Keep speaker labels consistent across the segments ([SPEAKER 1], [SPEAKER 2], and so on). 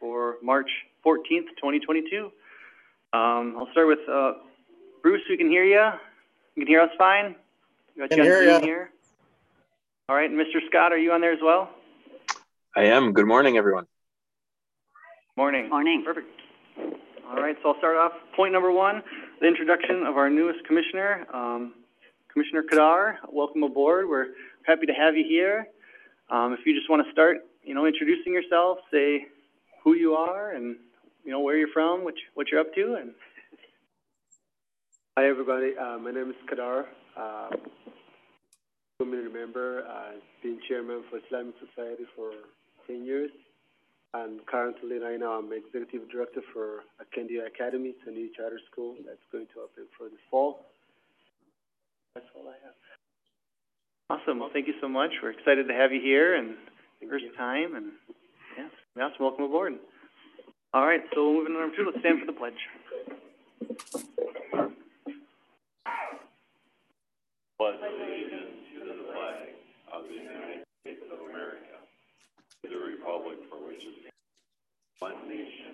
[SPEAKER 1] for March 14th, 2022. I'll start with Bruce. We can hear you. You can hear us fine? Got you on Zoom here. All right, and Mr. Scott, are you on there as well?
[SPEAKER 2] I am. Good morning, everyone.
[SPEAKER 1] Morning.
[SPEAKER 3] Morning.
[SPEAKER 1] Perfect. All right, so I'll start off. Point number one, the introduction of our newest commissioner, Commissioner Kadar. Welcome aboard. We're happy to have you here. If you just want to start, introducing yourself, say who you are and, where you're from, what you're up to. And
[SPEAKER 4] hi, everybody. My name is Kadar. Community member, been chairman for Islamic Society for 10 years. And currently, right now, I'm executive director for Akendia Academy. It's a new charter school that's going to open for this fall. That's all I have.
[SPEAKER 1] Awesome. Well, thank you so much. We're excited to have you here and first time. And yeah, awesome. Welcome aboard. All right, so moving on to number two, let's stand for the pledge.
[SPEAKER 5] Pledge allegiance to the flag of the United States of America, to the republic for which it stands, one nation.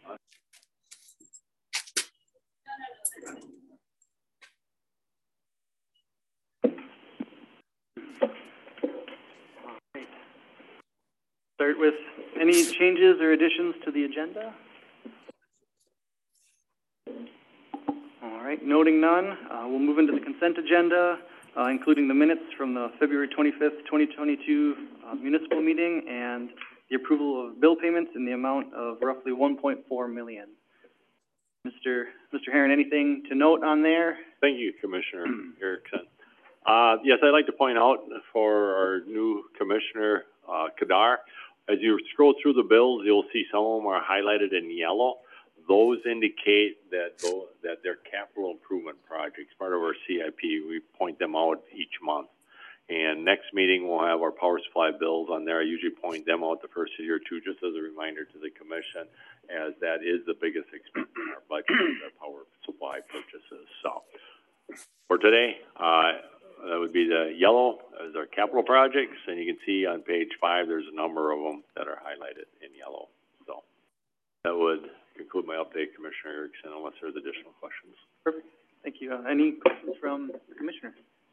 [SPEAKER 1] Start with any changes or additions to the agenda? All right, noting none, we'll move into the consent agenda, including the minutes from the February 25th, 2022 municipal meeting and the approval of bill payments in the amount of roughly $1.4 million. Mr. Herron, anything to note on there?
[SPEAKER 5] Thank you, Commissioner Erickson. Yes, I'd like to point out for our new commissioner, Kadar, as you scroll through the bills, you'll see some of them are highlighted in yellow. Those indicate that they're capital improvement projects, part of our CIP. We point them out each month. And next meeting, we'll have our power supply bills on there. I usually point them out the first year or two, just as a reminder to the commission, as that is the biggest expense in our budget, our power supply purchases. So for today, that would be the yellow as our capital projects. And you can see on page 5, there's a number of them that are highlighted in yellow. So that would conclude my update, Commissioner Erickson, unless there's additional questions.
[SPEAKER 1] Perfect. Thank you. Any questions from the commissioner?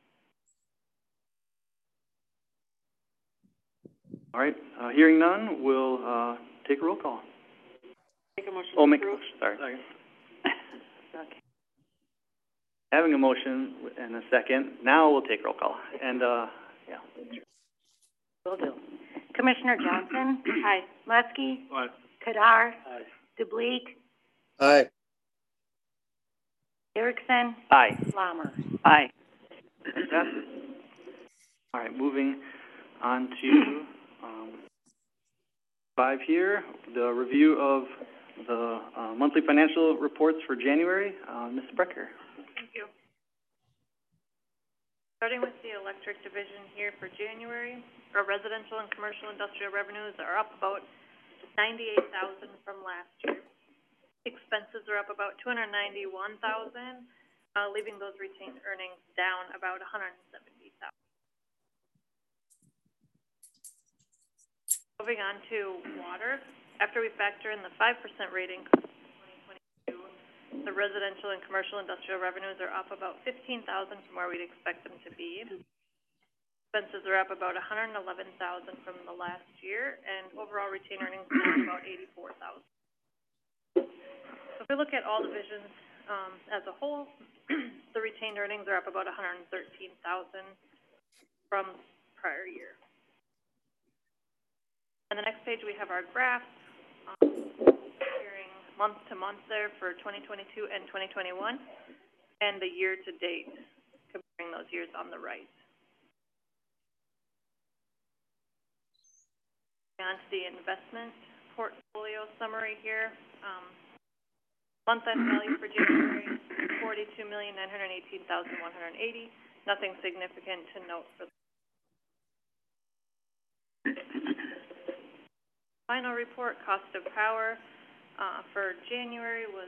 [SPEAKER 1] All right. Hearing none, we'll take a roll call.
[SPEAKER 3] Make a motion.
[SPEAKER 1] Oh, make a motion. Sorry. Okay. Having a motion and a second. Now we'll take roll call. And yeah.
[SPEAKER 3] Will do. Commissioner Johnson. Aye. Letsky.
[SPEAKER 4] Aye.
[SPEAKER 3] Kadar.
[SPEAKER 4] Aye.
[SPEAKER 3] DeBleek.
[SPEAKER 2] Aye.
[SPEAKER 3] Erickson.
[SPEAKER 1] Aye.
[SPEAKER 3] Lammer.
[SPEAKER 1] Aye. All right, moving on to 5 here, the review of the monthly financial reports for January. Ms. Sprecher.
[SPEAKER 6] Thank you. Starting with the electric division here for January, our residential and commercial industrial revenues are up about $98,000 from last year. Expenses are up about $291,000, leaving those retained earnings down about $170,000. Moving on to water, after we factor in the 5% rate increase in 2022, the residential and commercial industrial revenues are up about $15,000 from where we'd expect them to be. Expenses are up about $111,000 from the last year, and overall retained earnings are down about $84,000. So if we look at all divisions as a whole, the retained earnings are up about $113,000 from prior year. On the next page, we have our graphs comparing month to month there for 2022 and 2021, and the year to date, comparing those years on the right. On to the investment portfolio summary here. Month-end value for January, $42,918,180. Nothing significant to note for the final report. Cost of power for January was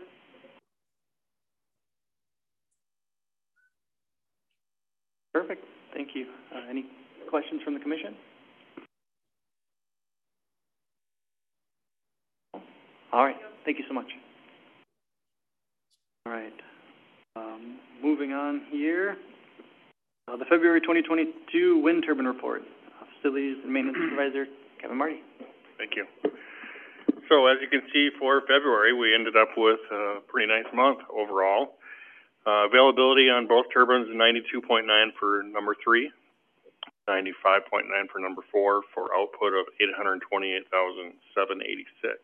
[SPEAKER 1] perfect. Thank you. Any questions from the commission? All right, thank you so much. All right, moving on here, the February 2022 wind turbine report. Facilities and Maintenance Supervisor Kevin Marty.
[SPEAKER 7] Thank you. So as you can see, for February, we ended up with a pretty nice month overall. Availability on both turbines, 92.9 for number 3, 95.9 for number 4, for output of 828,786.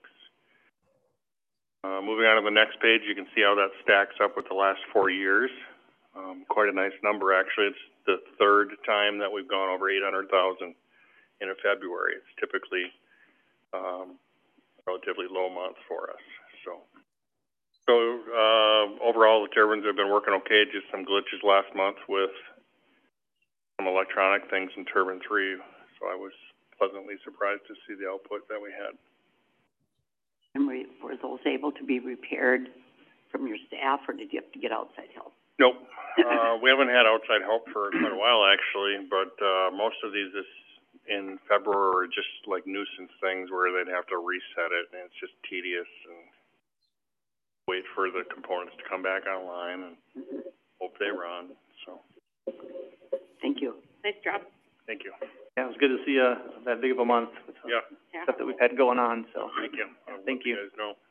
[SPEAKER 7] Moving on to the next page, you can see how that stacks up with the last 4 years. Quite a nice number, actually. It's the third time that we've gone over 800,000 in a February. It's typically relatively low month for us. So overall, the turbines have been working okay. Just some glitches last month with some electronic things in turbine 3. So I was pleasantly surprised to see the output that we had.
[SPEAKER 8] And were those able to be repaired from your staff, or did you have to get outside help?
[SPEAKER 7] Nope. We haven't had outside help for quite a while, actually, but most of these in February are just like nuisance things where they'd have to reset it, and it's just tedious and wait for the components to come back online and hope they run. So.
[SPEAKER 8] Thank you.
[SPEAKER 3] Nice job.
[SPEAKER 7] Thank you.
[SPEAKER 1] Yeah, it was good to see, that big of a month with stuff that we've had going on, so.
[SPEAKER 7] Thank you.
[SPEAKER 1] Thank you.
[SPEAKER 7] You guys know.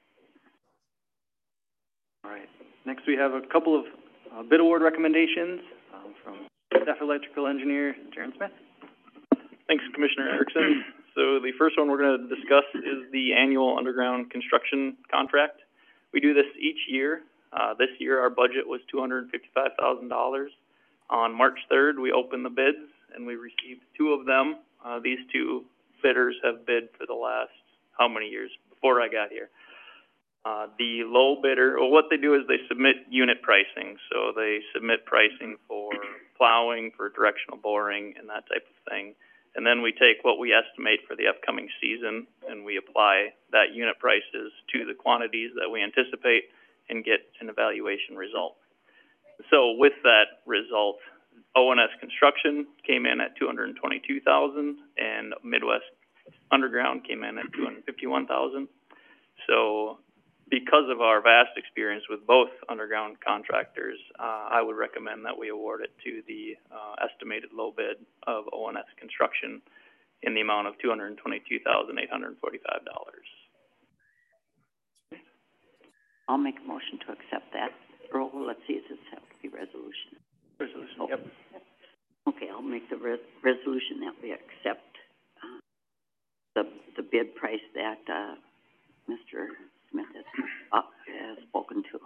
[SPEAKER 1] All right, next we have a couple of, bid award recommendations, from Staff Electrical Engineer Jaron Smith.
[SPEAKER 9] Thanks, Commissioner Erickson. So the first one we're going to discuss is the annual underground construction contract. We do this each year. This year our budget was $255,000. On March 3rd, we opened the bids and we received 2 of them. These 2 bidders have bid for the last, how many years before I got here? The low bidder, well, what they do is they submit unit pricing. So they submit pricing for plowing, for directional boring, and that type of thing. And then we take what we estimate for the upcoming season and we apply that unit prices to the quantities that we anticipate and get an evaluation result. So with that result, ONS Construction came in at $222,000 and Midwest Underground came in at $251,000. So because of our vast experience with both underground contractors, I would recommend that we award it to the estimated low bid of ONS Construction in the amount of $222,845.
[SPEAKER 8] I'll make a motion to accept that. Earl, let's see, does this have to be resolution?
[SPEAKER 1] Resolution,
[SPEAKER 8] Oh.
[SPEAKER 1] yep.
[SPEAKER 8] Okay, I'll make the resolution that we accept, the bid price that, Mr. Smith has spoken to.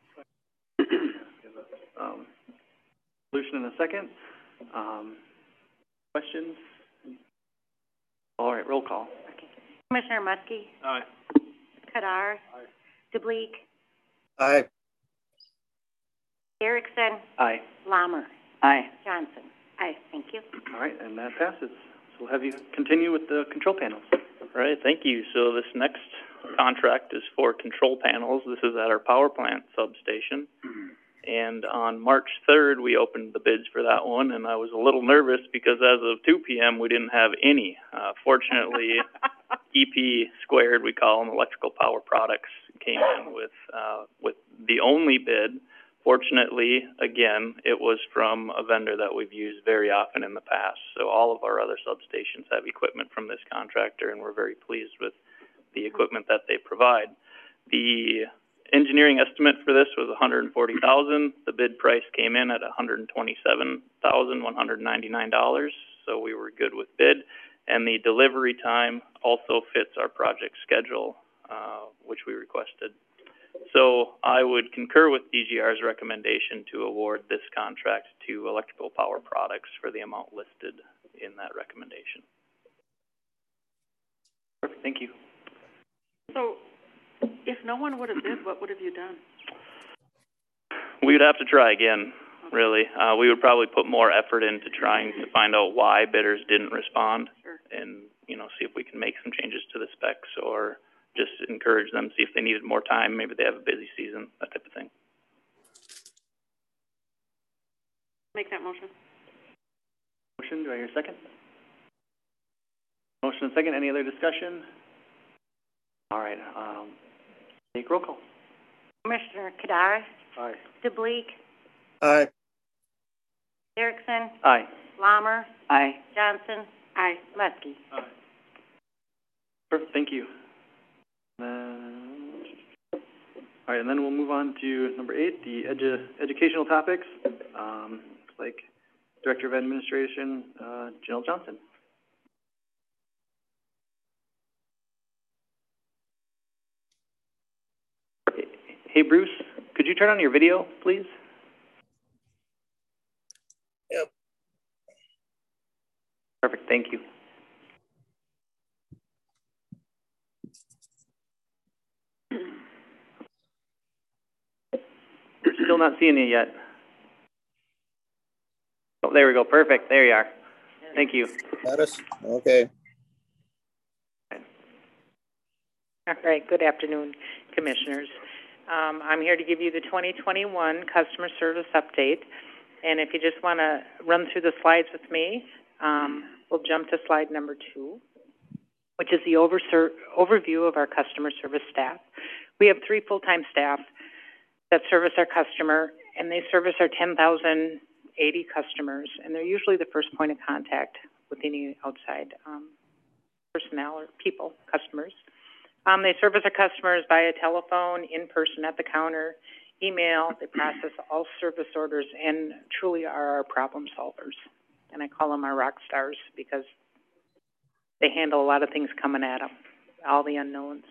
[SPEAKER 1] Solution in a second. Questions? All right, roll call.
[SPEAKER 3] Okay. Commissioner Muskie?
[SPEAKER 7] Aye.
[SPEAKER 3] Kadar?
[SPEAKER 7] Aye.
[SPEAKER 3] DeBleek?
[SPEAKER 2] Aye.
[SPEAKER 3] Erickson?
[SPEAKER 1] Aye.
[SPEAKER 3] Lammer?
[SPEAKER 8] Aye.
[SPEAKER 3] Johnson? Aye. Thank you.
[SPEAKER 1] All right, and that passes. So we'll have you continue with the control panels.
[SPEAKER 9] All right, thank you. So this next contract is for control panels. This is at our power plant substation. And on March 3rd, we opened the bids for that one, and I was a little nervous because as of 2 p.m., we didn't have any. Fortunately, EP Squared, we call them, Electrical Power Products, came in with the only bid. Fortunately, again, it was from a vendor that we've used very often in the past. So all of our other substations have equipment from this contractor, and we're very pleased with the equipment that they provide. The engineering estimate for this was $140,000. The bid price came in at $127,199. So we were good with bid, and the delivery time also fits our project schedule, which we requested. So I would concur with DGR's recommendation to award this contract to Electrical Power Products for the amount listed in that recommendation.
[SPEAKER 1] Perfect, thank you.
[SPEAKER 8] So, if no one would have bid, what would have you done?
[SPEAKER 9] We would have to try again, really. We would probably put more effort into trying to find out why bidders didn't respond.
[SPEAKER 8] Sure.
[SPEAKER 9] And, see if we can make some changes to the specs or just encourage them, see if they needed more time, maybe they have a busy season, that type of thing.
[SPEAKER 8] Make that motion.
[SPEAKER 1] Motion, do I hear a second? Motion and second, any other discussion? All right, Take roll call.
[SPEAKER 3] Commissioner Kadar,
[SPEAKER 4] Aye.
[SPEAKER 3] DeBleek,
[SPEAKER 2] Aye.
[SPEAKER 3] Erickson,
[SPEAKER 1] Aye.
[SPEAKER 3] Lammer,
[SPEAKER 8] Aye.
[SPEAKER 3] Johnson. Aye. Muskie.
[SPEAKER 1] Perfect, thank you. All right, and then we'll move on to number 8, the educational topics. Looks like Director of Administration, Janelle Johnson. Hey, Bruce, could you turn on your video, please?
[SPEAKER 2] Yep.
[SPEAKER 1] Perfect, thank you. We're still not seeing you yet. Oh, there we go, perfect, there you are. Thank you.
[SPEAKER 2] Got us? Okay.
[SPEAKER 10] All right, good afternoon, Commissioners. I'm here to give you the 2021 Customer Service Update. And if you just want to run through the slides with me, we'll jump to slide number 2, which is the overview of our customer service staff. We have 3 full-time staff that service our customer, and they service our 10,080 customers, and they're usually the first point of contact with any outside personnel or people, customers. They service our customers via telephone, in person at the counter, email. They process all service orders and truly are our problem solvers. And I call them our rock stars because they handle a lot of things coming at them, all the unknowns.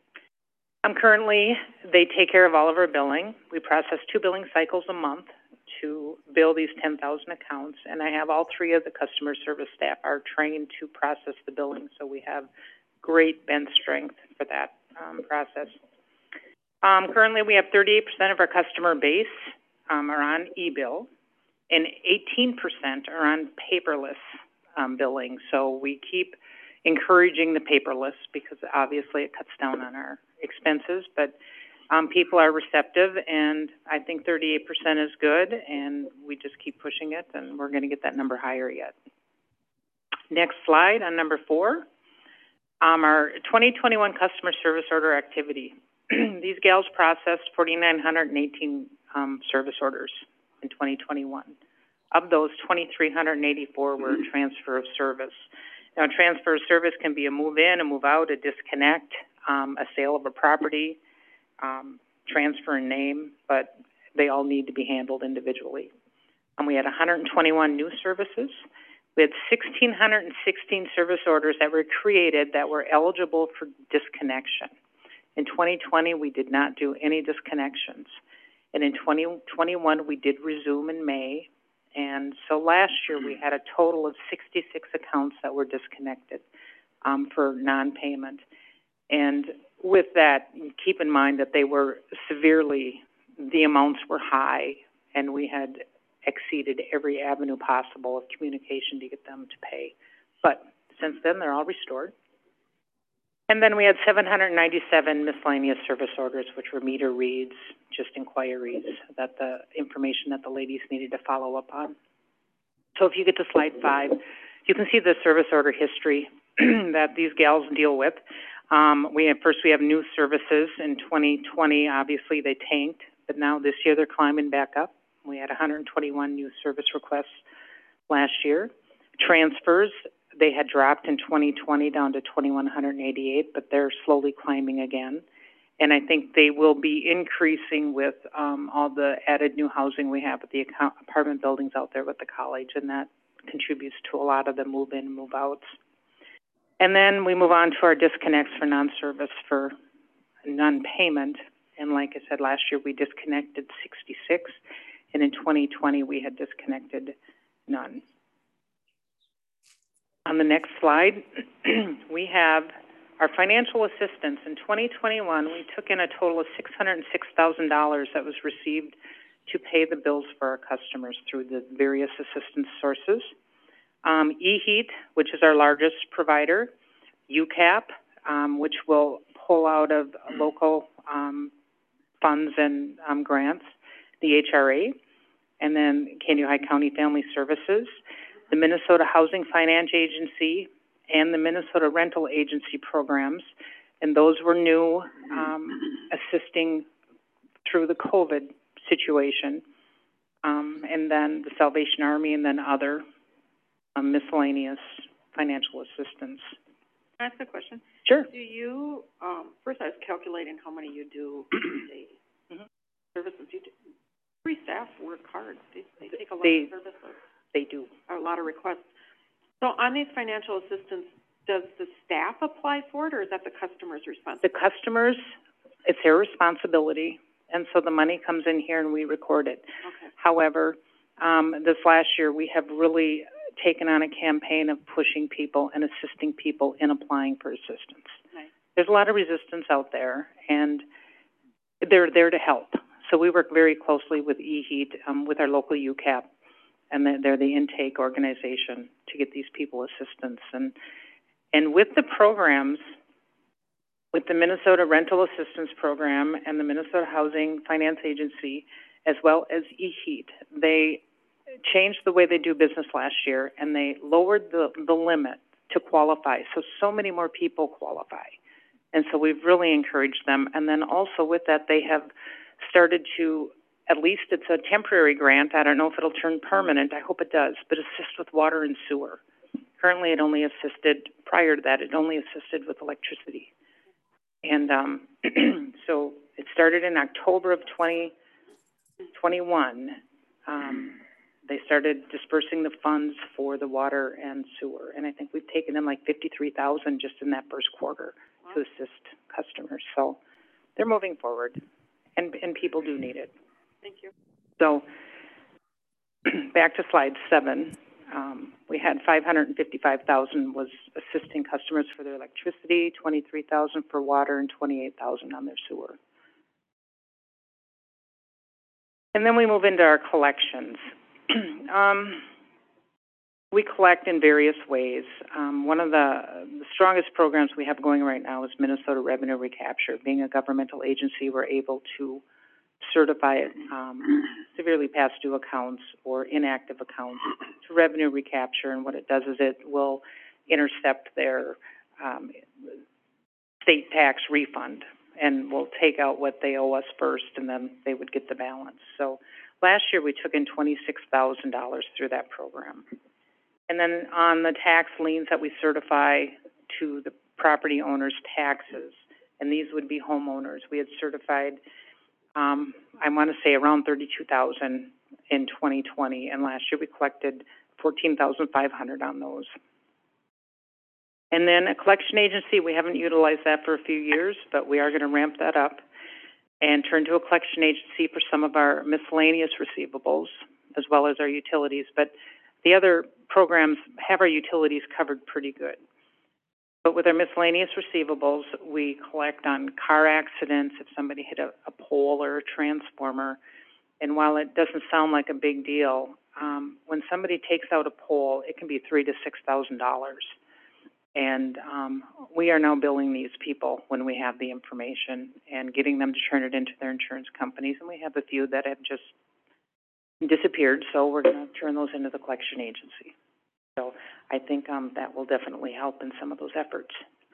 [SPEAKER 10] Currently, they take care of all of our billing. We process 2 billing cycles a month to bill these 10,000 accounts, and I have all 3 of the customer service staff are trained to process the billing, so we have great bench strength for that process. Currently, we have 38% of our customer base are on e-bill, and 18% are on paperless billing. So we keep encouraging the paperless because obviously it cuts down on our expenses, but people are receptive, and I think 38% is good, and we just keep pushing it, and we're going to get that number higher yet. Next slide on number 4. Our 2021 customer service order activity. These gals processed 4,918 service orders in 2021. Of those, 2,384 were transfer of service. Now, transfer of service can be a move in, a move out, a disconnect, a sale of a property, transfer in name, but they all need to be handled individually. We had 121 new services. We had 1,616 service orders that were created that were eligible for disconnection. In 2020, we did not do any disconnections. And in 2021, we did resume in May. And so last year, we had a total of 66 accounts that were disconnected for non-payment. And with that, keep in mind that they were the amounts were high, and we had exceeded every avenue possible of communication to get them to pay. But since then, they're all restored. And then we had 797 miscellaneous service orders, which were meter reads, just inquiries, that the information that the ladies needed to follow up on. So if you get to slide 5, you can see the service order history that these gals deal with. We have new services. In 2020, obviously, they tanked, but now this year they're climbing back up. We had 121 new service requests last year. Transfers, they had dropped in 2020 down to 2,188, but they're slowly climbing again. And I think they will be increasing with all the added new housing we have at the apartment buildings out there with the college, and that contributes to a lot of the move-in and move-outs. And then we move on to our disconnects for non-service for non-payment. And like I said, last year we disconnected 66. And in 2020, we had disconnected none. On the next slide, we have our financial assistance. In 2021, we took in a total of $606,000 that was received to pay the bills for our customers through the various assistance sources. eHeat, which is our largest provider, UCAP, which will pull out of local funds and grants, the HRA, and then Kansas County Family Services, the Minnesota Housing Finance Agency, and the Minnesota Rental Agency programs. And those were new, assisting through the COVID situation. And then the Salvation Army, and then other miscellaneous financial assistance.
[SPEAKER 11] Can I ask a question?
[SPEAKER 10] Sure.
[SPEAKER 11] Do you, first I was calculating how many you do a day.
[SPEAKER 10] Mhm.
[SPEAKER 11] Services. You do, free staff work hard. They take a lot
[SPEAKER 10] They-
[SPEAKER 11] of services,
[SPEAKER 10] They do.
[SPEAKER 11] a lot of requests. So on these financial assistance, does the staff apply for it, or is that the customer's
[SPEAKER 10] The
[SPEAKER 11] responsibility?
[SPEAKER 10] customers, it's their responsibility, and so the money comes in here and we record it.
[SPEAKER 11] Okay.
[SPEAKER 10] However, this last year, we have really taken on a campaign of pushing people and assisting people in applying for assistance.
[SPEAKER 11] Nice.
[SPEAKER 10] There's a lot of resistance out there, and they're there to help. So we work very closely with EHEAT, with our local UCAP, and they're the intake organization to get these people assistance. And with the programs, with the Minnesota Rental Assistance Program and the Minnesota Housing Finance Agency, as well as EHEAT, they changed the way they do business last year, and they lowered the limit to qualify. So many more people qualify. And so we've really encouraged them. And then also with that, they have started to, at least it's a temporary grant, I don't know if it'll turn permanent, I hope it does, but assist with water and sewer. Currently, it only assisted, prior to that, it only assisted with electricity. And, so it started in October of 2021. They started dispersing the funds for the water and sewer, and I think we've taken in like 53,000 just in that first quarter to assist customers. So they're moving forward, and people do need it.
[SPEAKER 11] Thank you.
[SPEAKER 10] So, back to slide 7, we had 555,000 was assisting customers for their electricity, 23,000 for water, and 28,000 on their sewer. And then we move into our collections. We collect in various ways. One of the strongest programs we have going right now is Minnesota Revenue Recapture. Being a governmental agency, we're able to certify severely past due accounts or inactive accounts to revenue recapture, and what it does is it will intercept their state tax refund, and will take out what they owe us first, and then they would get the balance. So last year we took in $26,000 through that program. And then on the tax liens that we certify to the property owner's taxes, and these would be homeowners, we had certified I want to say around 32,000 in 2020, and last year we collected 14,500 on those. And then a collection agency, we haven't utilized that for a few years, but we are going to ramp that up and turn to a collection agency for some of our miscellaneous receivables, as well as our utilities. But the other programs have our utilities covered pretty good. But with our miscellaneous receivables, we collect on car accidents, if somebody hit a pole or a transformer. And while it doesn't sound like a big deal, when somebody takes out a pole, it can be $3,000 to $6,000. And we are now billing these people when we have the information and getting them to turn it into their insurance companies. And we have a few that have just disappeared, so we're going to turn those into the collection agency. So I think that will definitely help in some of those efforts.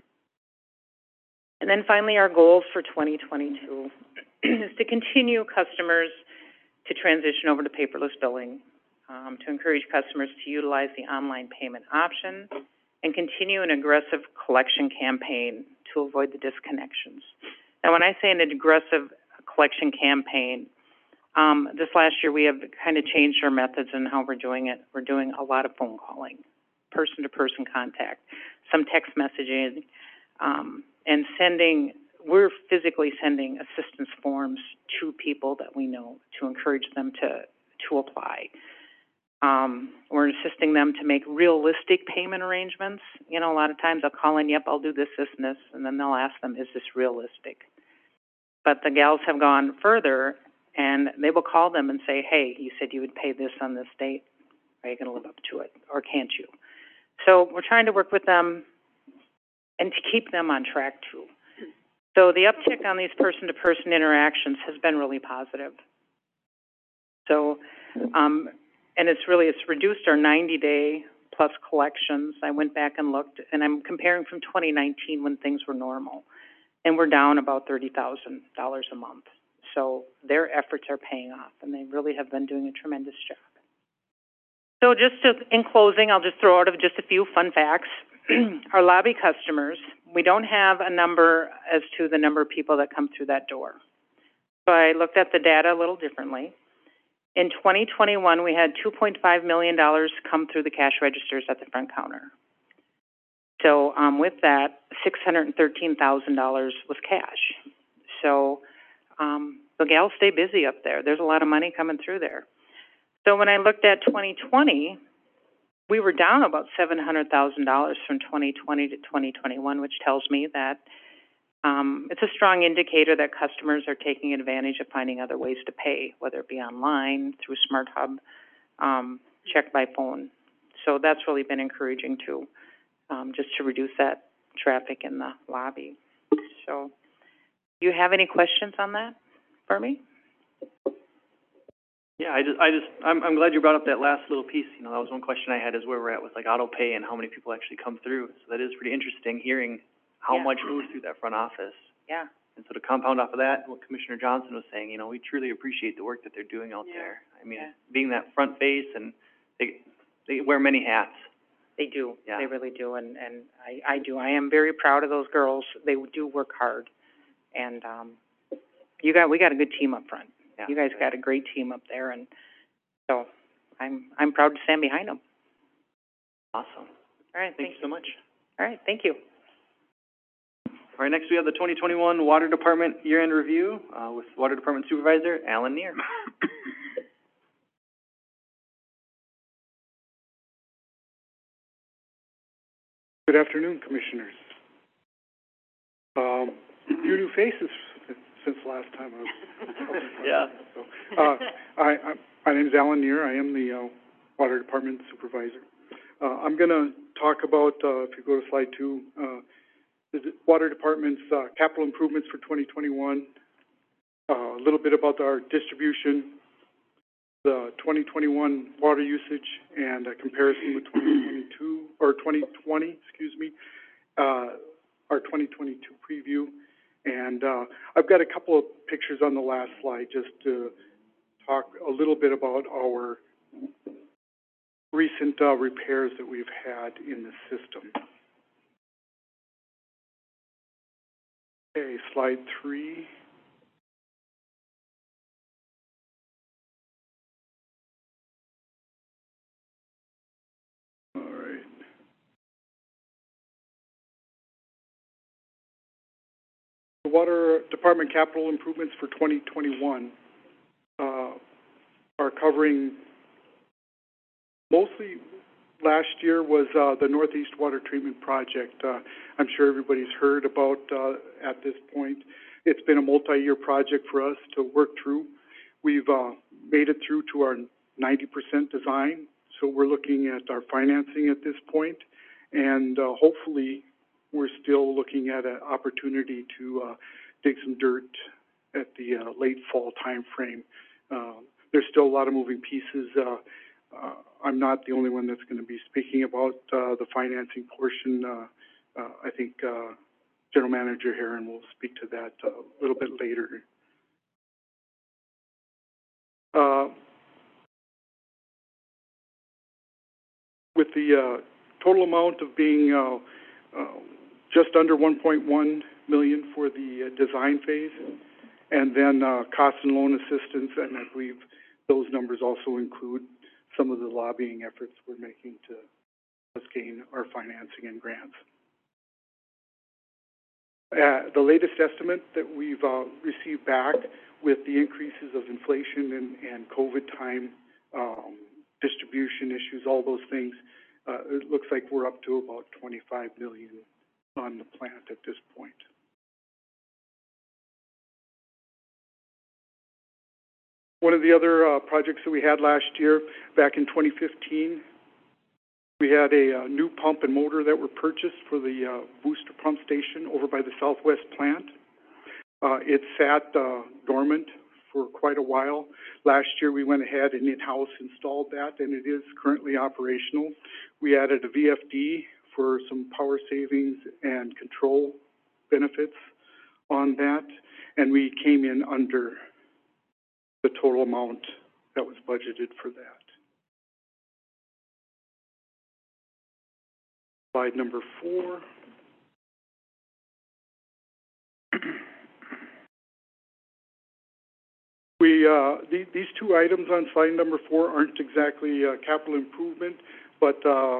[SPEAKER 10] And then finally, our goals for 2022 is to continue customers to transition over to paperless billing, to encourage customers to utilize the online payment option, and continue an aggressive collection campaign to avoid the disconnections. Now, when I say an aggressive collection campaign, this last year we have kind of changed our methods and how we're doing it. We're doing a lot of phone calling, person-to-person contact, some text messaging, and we're physically sending assistance forms to people that we know to encourage them to apply. We're assisting them to make realistic payment arrangements. You know, a lot of times I'll call in, yep, I'll do this, this, and this, and then they'll ask them, is this realistic? But the gals have gone further, and they will call them and say, hey, you said you would pay this on this date. Are you going to live up to it, or can't you? So we're trying to work with them and to keep them on track, too. So the uptick on these person-to-person interactions has been really positive. So, and it's reduced our 90-day plus collections. I went back and looked, and I'm comparing from 2019 when things were normal. and we're down about $30,000 a month. So their efforts are paying off, and they really have been doing a tremendous job. So in closing, I'll just throw out just a few fun facts. Our lobby customers, we don't have a number as to the number of people that come through that door. So I looked at the data a little differently. In 2021, we had $2.5 million come through the cash registers at the front counter. So with that, $613,000 was cash. So the gals stay busy up there. There's a lot of money coming through there. So when I looked at 2020, we were down about $700,000 from 2020 to 2021, which tells me that it's a strong indicator that customers are taking advantage of finding other ways to pay, whether it be online, through Smart Hub, check by phone. So that's really been encouraging too, just to reduce that traffic in the lobby. So, do you have any questions on that for me?
[SPEAKER 1] Yeah, I'm glad you brought up that last little piece. You know, that was one question I had, is where we're at with like auto pay and how many people actually come through. So that is pretty interesting hearing how much moves through that front office.
[SPEAKER 10] Yeah.
[SPEAKER 1] And so to compound off of that, what Commissioner Johnson was saying, you know, we truly appreciate the work that they're doing out there. I mean, being that front face, and they wear many hats.
[SPEAKER 10] They do.
[SPEAKER 1] Yeah.
[SPEAKER 10] They really do, and I do. I am very proud of those girls. They do work hard, and we got a good team up front.
[SPEAKER 1] Yeah.
[SPEAKER 10] You guys got a great team up there, and so I'm proud to stand behind them.
[SPEAKER 1] Awesome.
[SPEAKER 10] All right,
[SPEAKER 1] Thank you so much.
[SPEAKER 10] All right, thank you.
[SPEAKER 1] All right, next we have the 2021 Water Department Year-End Review with Water Department Supervisor Alan Neer.
[SPEAKER 12] Good afternoon, Commissioners. Few new faces since last time I was.
[SPEAKER 1] Yeah.
[SPEAKER 12] So, my name is Alan Neer. I am the Water Department Supervisor. I'm going to talk about, if you go to slide 2, the Water Department's capital improvements for 2021, a little bit about our distribution, the 2021 water usage, and a comparison with 2020, our 2022 preview. And I've got a couple of pictures on the last slide just to talk a little bit about our recent repairs that we've had in the system. Okay, slide 3. All right. The Water Department capital improvements for 2021 are covering mostly. Last year was the Northeast Water Treatment Project. I'm sure everybody's heard about at this point. It's been a multi-year project for us to work through. We've made it through to our 90% design, so we're looking at our financing at this point, and hopefully we're still looking at an opportunity to dig some dirt at the late fall time frame. There's still a lot of moving pieces. I'm not the only one that's going to be speaking about the financing portion. I think General Manager Herron will speak to that a little bit later. With the total amount of being just under $1.1 million for the design phase, and then cost and loan assistance, and I believe those numbers also include some of the lobbying efforts we're making to us gain our financing and grants. The latest estimate that we've received back with the increases of inflation and COVID time, distribution issues, all those things, it looks like we're up to about $25 million on the plant at this point. One of the other projects that we had last year, back in 2015, we had a new pump and motor that were purchased for the booster pump station over by the Southwest plant. It sat dormant for quite a while. Last year we went ahead and in-house installed that, and it is currently operational. We added a VFD for some power savings and control benefits. on that, and we came in under the total amount that was budgeted for that. Slide number 4. These two items on slide number 4 aren't exactly capital improvement, but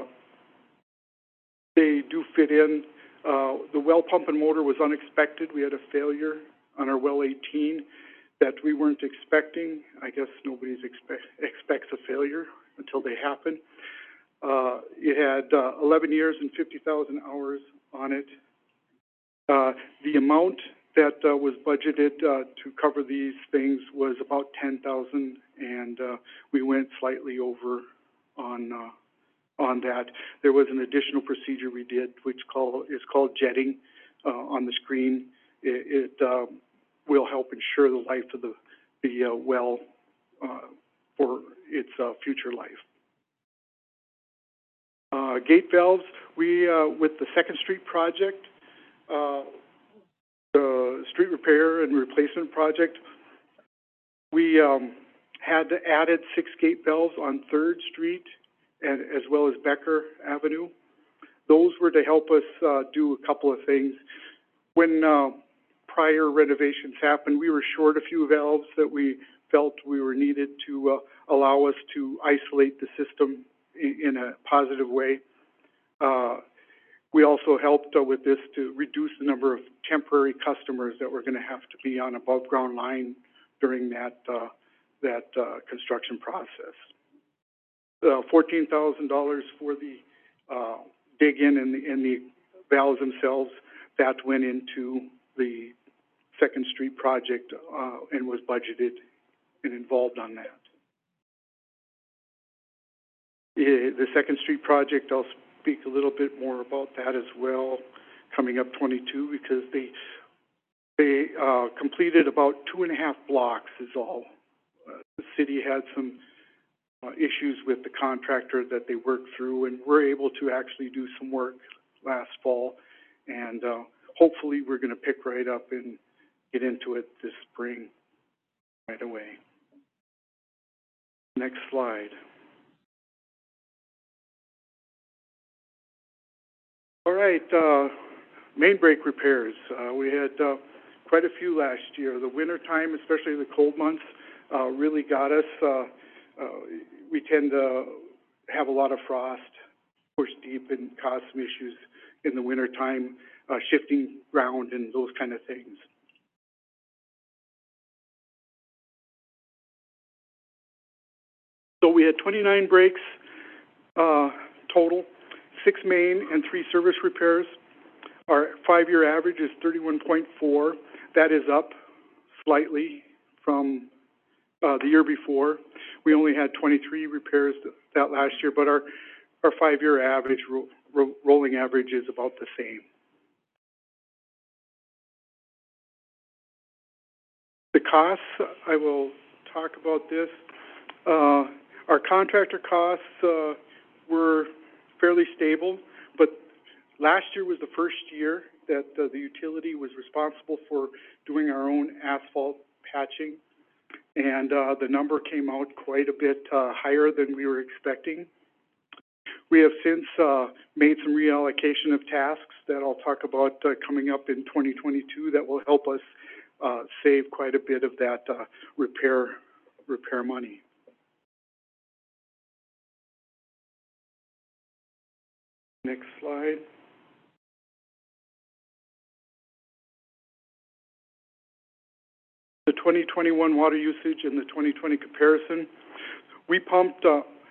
[SPEAKER 12] they do fit in. The well pump and motor was unexpected. We had a failure on our well 18 that we weren't expecting. I guess nobody expects a failure until they happen. It had 11 years and 50,000 hours on it. The amount that was budgeted to cover these things was about 10,000, and we went slightly over on that. There was an additional procedure we did, which is called jetting on the screen. It will help ensure the life of the well for its future life. Gate valves, we, with the Second Street project, the street repair and replacement project, we had added 6 gate valves on 3rd Street and as well as Becker Avenue. Those were to help us do a couple of things. When prior renovations happened, we were short a few valves that we felt we were needed to allow us to isolate the system in a positive way. We also helped with this to reduce the number of temporary customers that were going to have to be on above ground line during that construction process. $14,000 for the dig in the valves themselves, that went into the Second Street project and was budgeted and involved on that. The Second Street project, I'll speak a little bit more about that as well, coming up 22, because they completed about 2.5 blocks is all. The city had some issues with the contractor that they worked through, and we're able to actually do some work last fall, and hopefully we're going to pick right up and get into it this spring right away. Next slide. All right, main break repairs. We had quite a few last year. The winter time, especially the cold months, really got us. We tend to have a lot of frost, push deep, and cause some issues in the winter time, shifting ground and those kind of things. So we had 29 breaks total. 6 main and 3 service repairs. Our 5-year average is 31.4. That is up slightly from the year before. We only had 23 repairs that last year, but our 5-year average, rolling average, is about the same. The costs, I will talk about this. Our contractor costs were fairly stable, but last year was the first year that the utility was responsible for doing our own asphalt patching, and the number came out quite a bit higher than we were expecting. We have since made some reallocation of tasks that I'll talk about coming up in 2022 that will help us save quite a bit of that repair money. Next slide. The 2021 water usage and the 2020 comparison. We pumped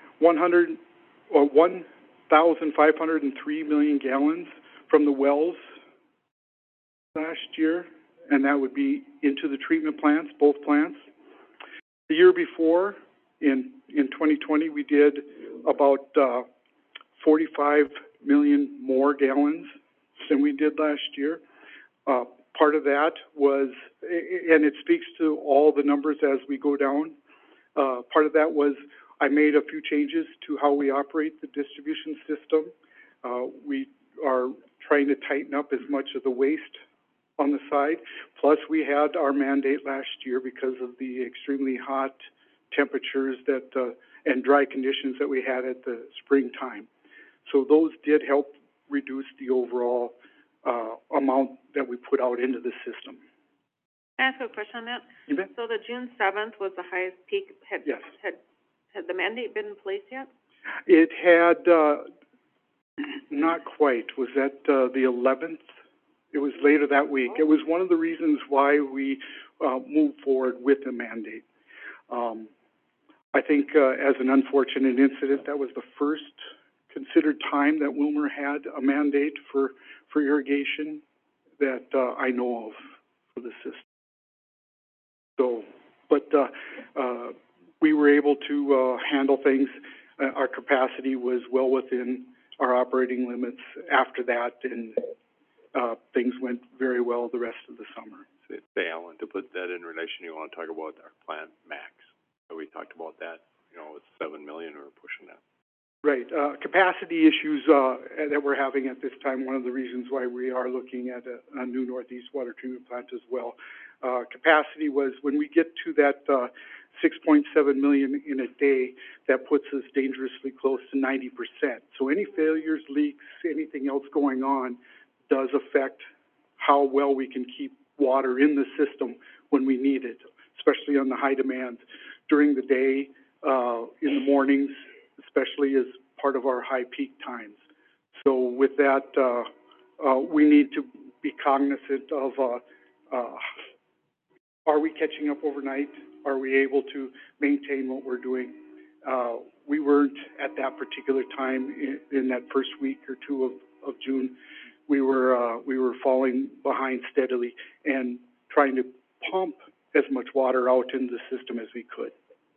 [SPEAKER 12] 1,503 million gallons from the wells last year, and that would be into the treatment plants, both plants. The year before, in 2020, we did about 45 million more gallons than we did last year. Part of that was, and it speaks to all the numbers as we go down, part of that was I made a few changes to how we operate the distribution system. We are trying to tighten up as much of the waste on the side. Plus, we had our mandate last year because of the extremely hot temperatures that, and dry conditions that we had at the springtime. So those did help reduce the overall, amount that we put out into the system.
[SPEAKER 11] Can I ask a question on that?
[SPEAKER 12] You bet.
[SPEAKER 11] So the June seventh was the highest peak,
[SPEAKER 12] Yes.
[SPEAKER 11] had the mandate been in place yet?
[SPEAKER 12] It had, not quite. Was that, the 11th? It was later that week. It was one of the reasons why we, moved forward with the mandate. I think, as an unfortunate incident, that was the first considered time that Wilmer had a mandate for irrigation that, I know of for the system. So, but, we were able to, handle things. Our capacity was well within our operating limits after that, and, things went very well the rest of the summer.
[SPEAKER 5] Say, Alan, to put that in relation, you wanna talk about our plant max. So we talked about that, you know, with 7 million, we were pushing that.
[SPEAKER 12] Right, capacity issues, that we're having at this time, one of the reasons why we are looking at a new Northeast water treatment plant as well. Capacity was, when we get to that, 6.7 million in a day, that puts us dangerously close to 90%. So any failures, leaks, anything else going on does affect how well we can keep water in the system when we need it, especially on the high demand. During the day, in the mornings, especially as part of our high peak times. So with that, we need to be cognizant of, are we catching up overnight? Are we able to maintain what we're doing? We weren't at that particular time in that first week or two of June. We were falling behind steadily and trying to pump as much water out into the system as we could.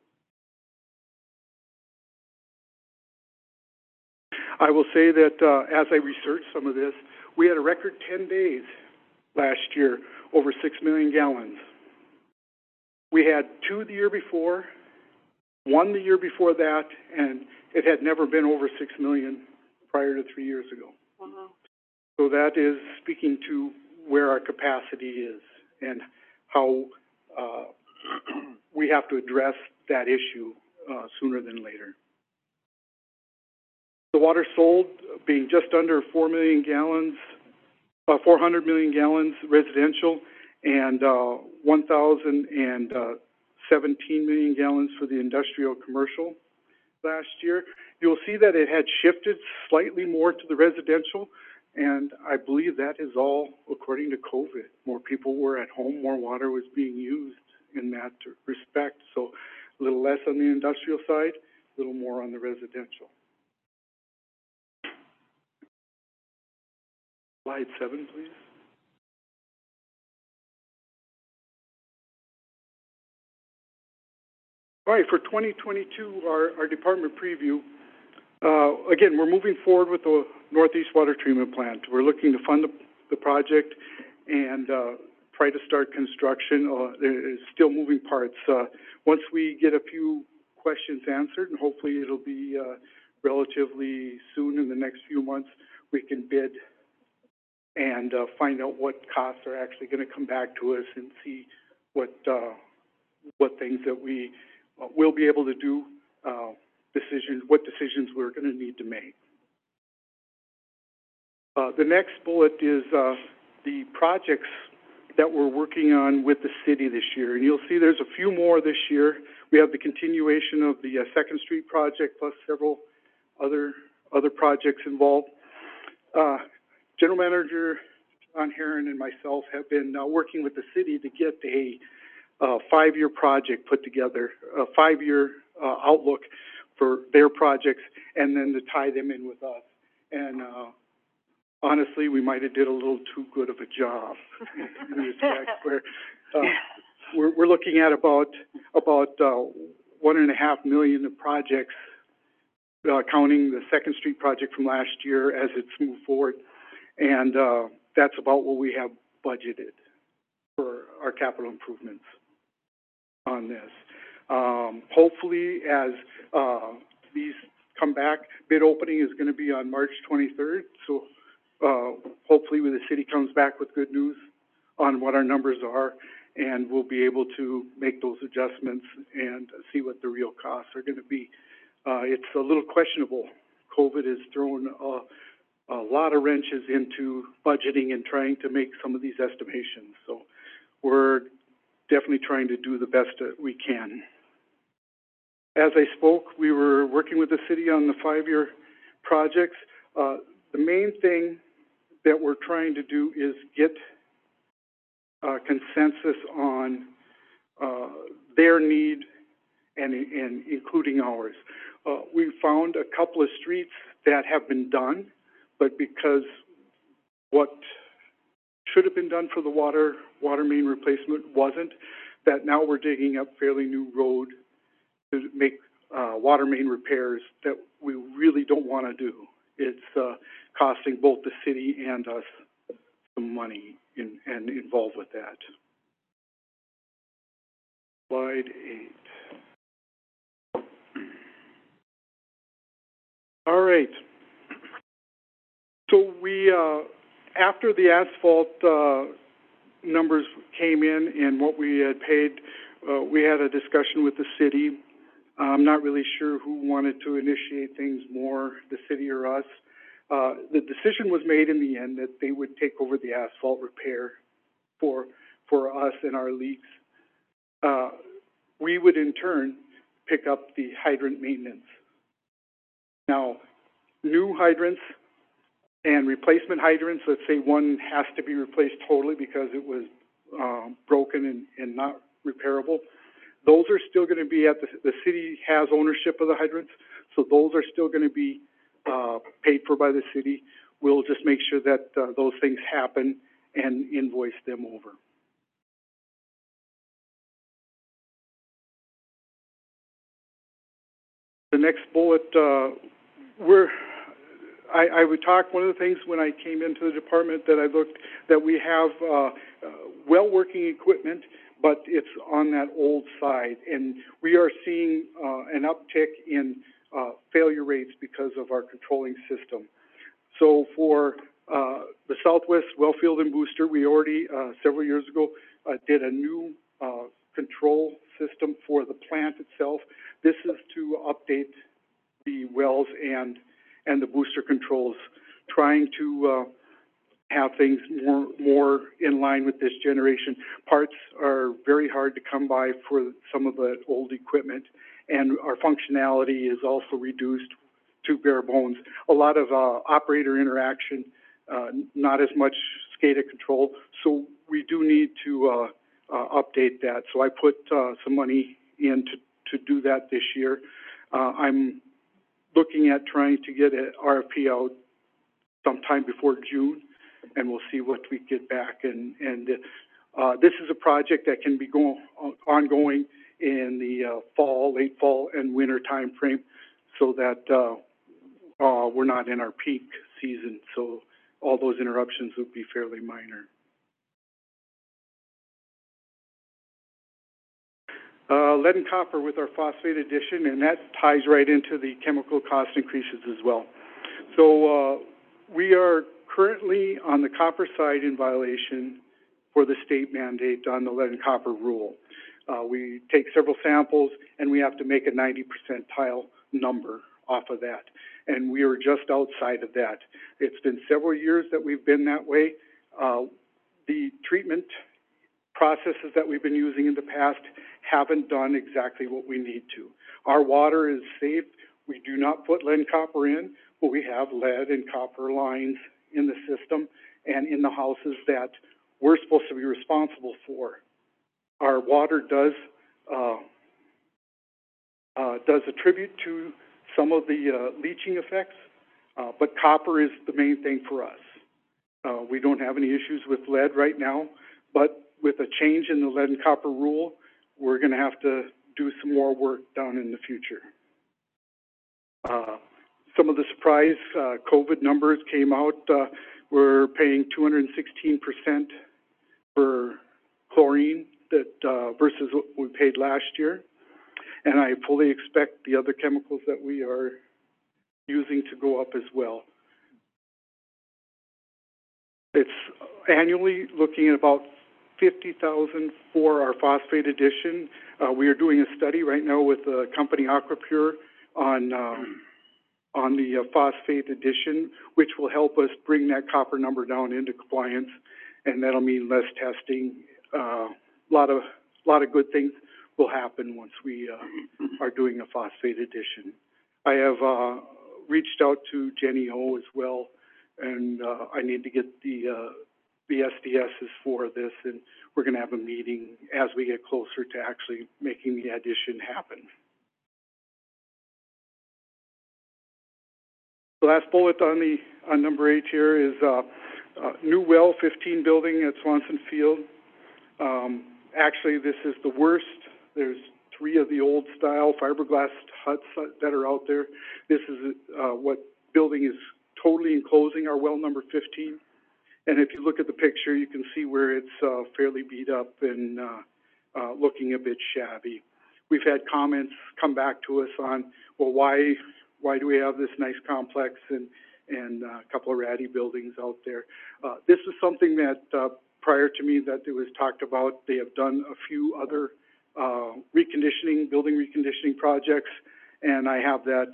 [SPEAKER 12] I will say that, as I researched some of this, we had a record 10 days last year, over 6 million gallons. We had 2 the year before, 1 the year before that, and it had never been over 6 million prior to 3 years ago.
[SPEAKER 11] Wow.
[SPEAKER 12] So that is speaking to where our capacity is and how, we have to address that issue, sooner than later. The water sold being just under 4 million gallons, 400 million gallons residential, and 1,017 million gallons for the industrial commercial last year. You'll see that it had shifted slightly more to the residential, and I believe that is all according to COVID. More people were at home, more water was being used in that respect. So a little less on the industrial side, a little more on the residential. Slide 7, please. All right, for 2022, our department preview, again, we're moving forward with the Northeast Water Treatment Plant. We're looking to fund the project and try to start construction. There's still moving parts. Once we get a few questions answered, and hopefully it'll be relatively soon in the next few months, we can bid and find out what costs are actually going to come back to us and see what things that we will be able to do, what decisions we're going to need to make. The next bullet is the projects that we're working on with the city this year. And you'll see there's a few more this year. We have the continuation of the 2nd Street project plus several other projects involved. General Manager John Herron and myself have been working with the city to get a 5-year project put together, a 5-year outlook for their projects, and then to tie them in with us. And honestly, we might have did a little too good of a job in respect where we're looking at about $1.5 million of projects, counting the 2nd Street project from last year as it's moved forward. And that's about what we have budgeted for our capital improvements on this. Hopefully, as these come back, bid opening is going to be on March 23rd. So hopefully, when the city comes back with good news on what our numbers are, and we'll be able to make those adjustments and see what the real costs are gonna be. It's a little questionable. COVID has thrown a lot of wrenches into budgeting and trying to make some of these estimations. So we're definitely trying to do the best that we can. As I spoke, we were working with the city on the 5-year projects. The main thing that we're trying to do is get consensus on their need and including ours. We found a couple of streets that have been done, but because what should have been done for the water main replacement wasn't, that now we're digging up fairly new road to make water main repairs that we really don't want to do. It's costing both the city and us some money and involved with that. Slide 8. All right. So we, after the asphalt numbers came in and what we had paid, we had a discussion with the city. I'm not really sure who wanted to initiate things more, the city or us. The decision was made in the end that they would take over the asphalt repair for us and our leaks. We would in turn pick up the hydrant maintenance. Now, new hydrants and replacement hydrants, let's say one has to be replaced totally because it was broken and not repairable. Those are still going to be at the city has ownership of the hydrants, so those are still going to be paid for by the city. We'll just make sure that those things happen and invoice them over. The next bullet, I would talk, one of the things when I came into the department that I looked, that we have well-working equipment, but it's on that old side. And we are seeing an uptick in failure rates because of our controlling system. So for the Southwest Wellfield and Booster, we already, several years ago, did a new control system for the plant itself. This is to update the wells and the booster controls, trying to have things more in line with this generation. Parts are very hard to come by for some of the old equipment, and our functionality is also reduced to bare bones. A lot of operator interaction, not as much SCADA control, so we do need to update that. So I put some money in to do that this year. I'm looking at trying to get an RFP out sometime before June, and we'll see what we get back. And this is a project that can be ongoing in the fall, late fall, and winter time frame, so that we're not in our peak season. So all those interruptions would be fairly minor. Lead and copper with our phosphate addition, and that ties right into the chemical cost increases as well. So we are currently on the copper side in violation for the state mandate on the lead and copper rule. We take several samples and we have to make a 90 percentile number off of that. And we are just outside of that. It's been several years that we've been that way. The treatment processes that we've been using in the past haven't done exactly what we need to. Our water is safe. We do not put lead and copper in, but we have lead and copper lines in the system and in the houses that we're supposed to be responsible for. Our water does attribute to some of the leaching effects, but copper is the main thing for us. We don't have any issues with lead right now, but with a change in the lead and copper rule, we're going to have to do some more work down in the future. Some of the surprise COVID numbers came out. We're paying 216% for chlorine that versus what we paid last year, and I fully expect the other chemicals that we are using to go up as well. It's annually looking at about $50,000 for our phosphate addition. We are doing a study right now with the company Aquapure on the phosphate addition, which will help us bring that copper number down into compliance, and that'll mean less testing. A lot of good things will happen once we are doing a phosphate addition. I have reached out to Jenny O as well, and I need to get the SDSs for this, and we're going to have a meeting as we get closer to actually making the addition happen. The last bullet on number 8 here is new well 15 building at Swanson Field. Actually, this is the worst. There's 3 of the old style fiberglass huts that are out there. This is what building is totally enclosing our well number 15. And if you look at the picture, you can see where it's fairly beat up and looking a bit shabby. We've had comments come back to us on, well, why do we have this nice complex and a couple of ratty buildings out there? This is something that prior to me that it was talked about. They have done a few other building reconditioning projects, and I have that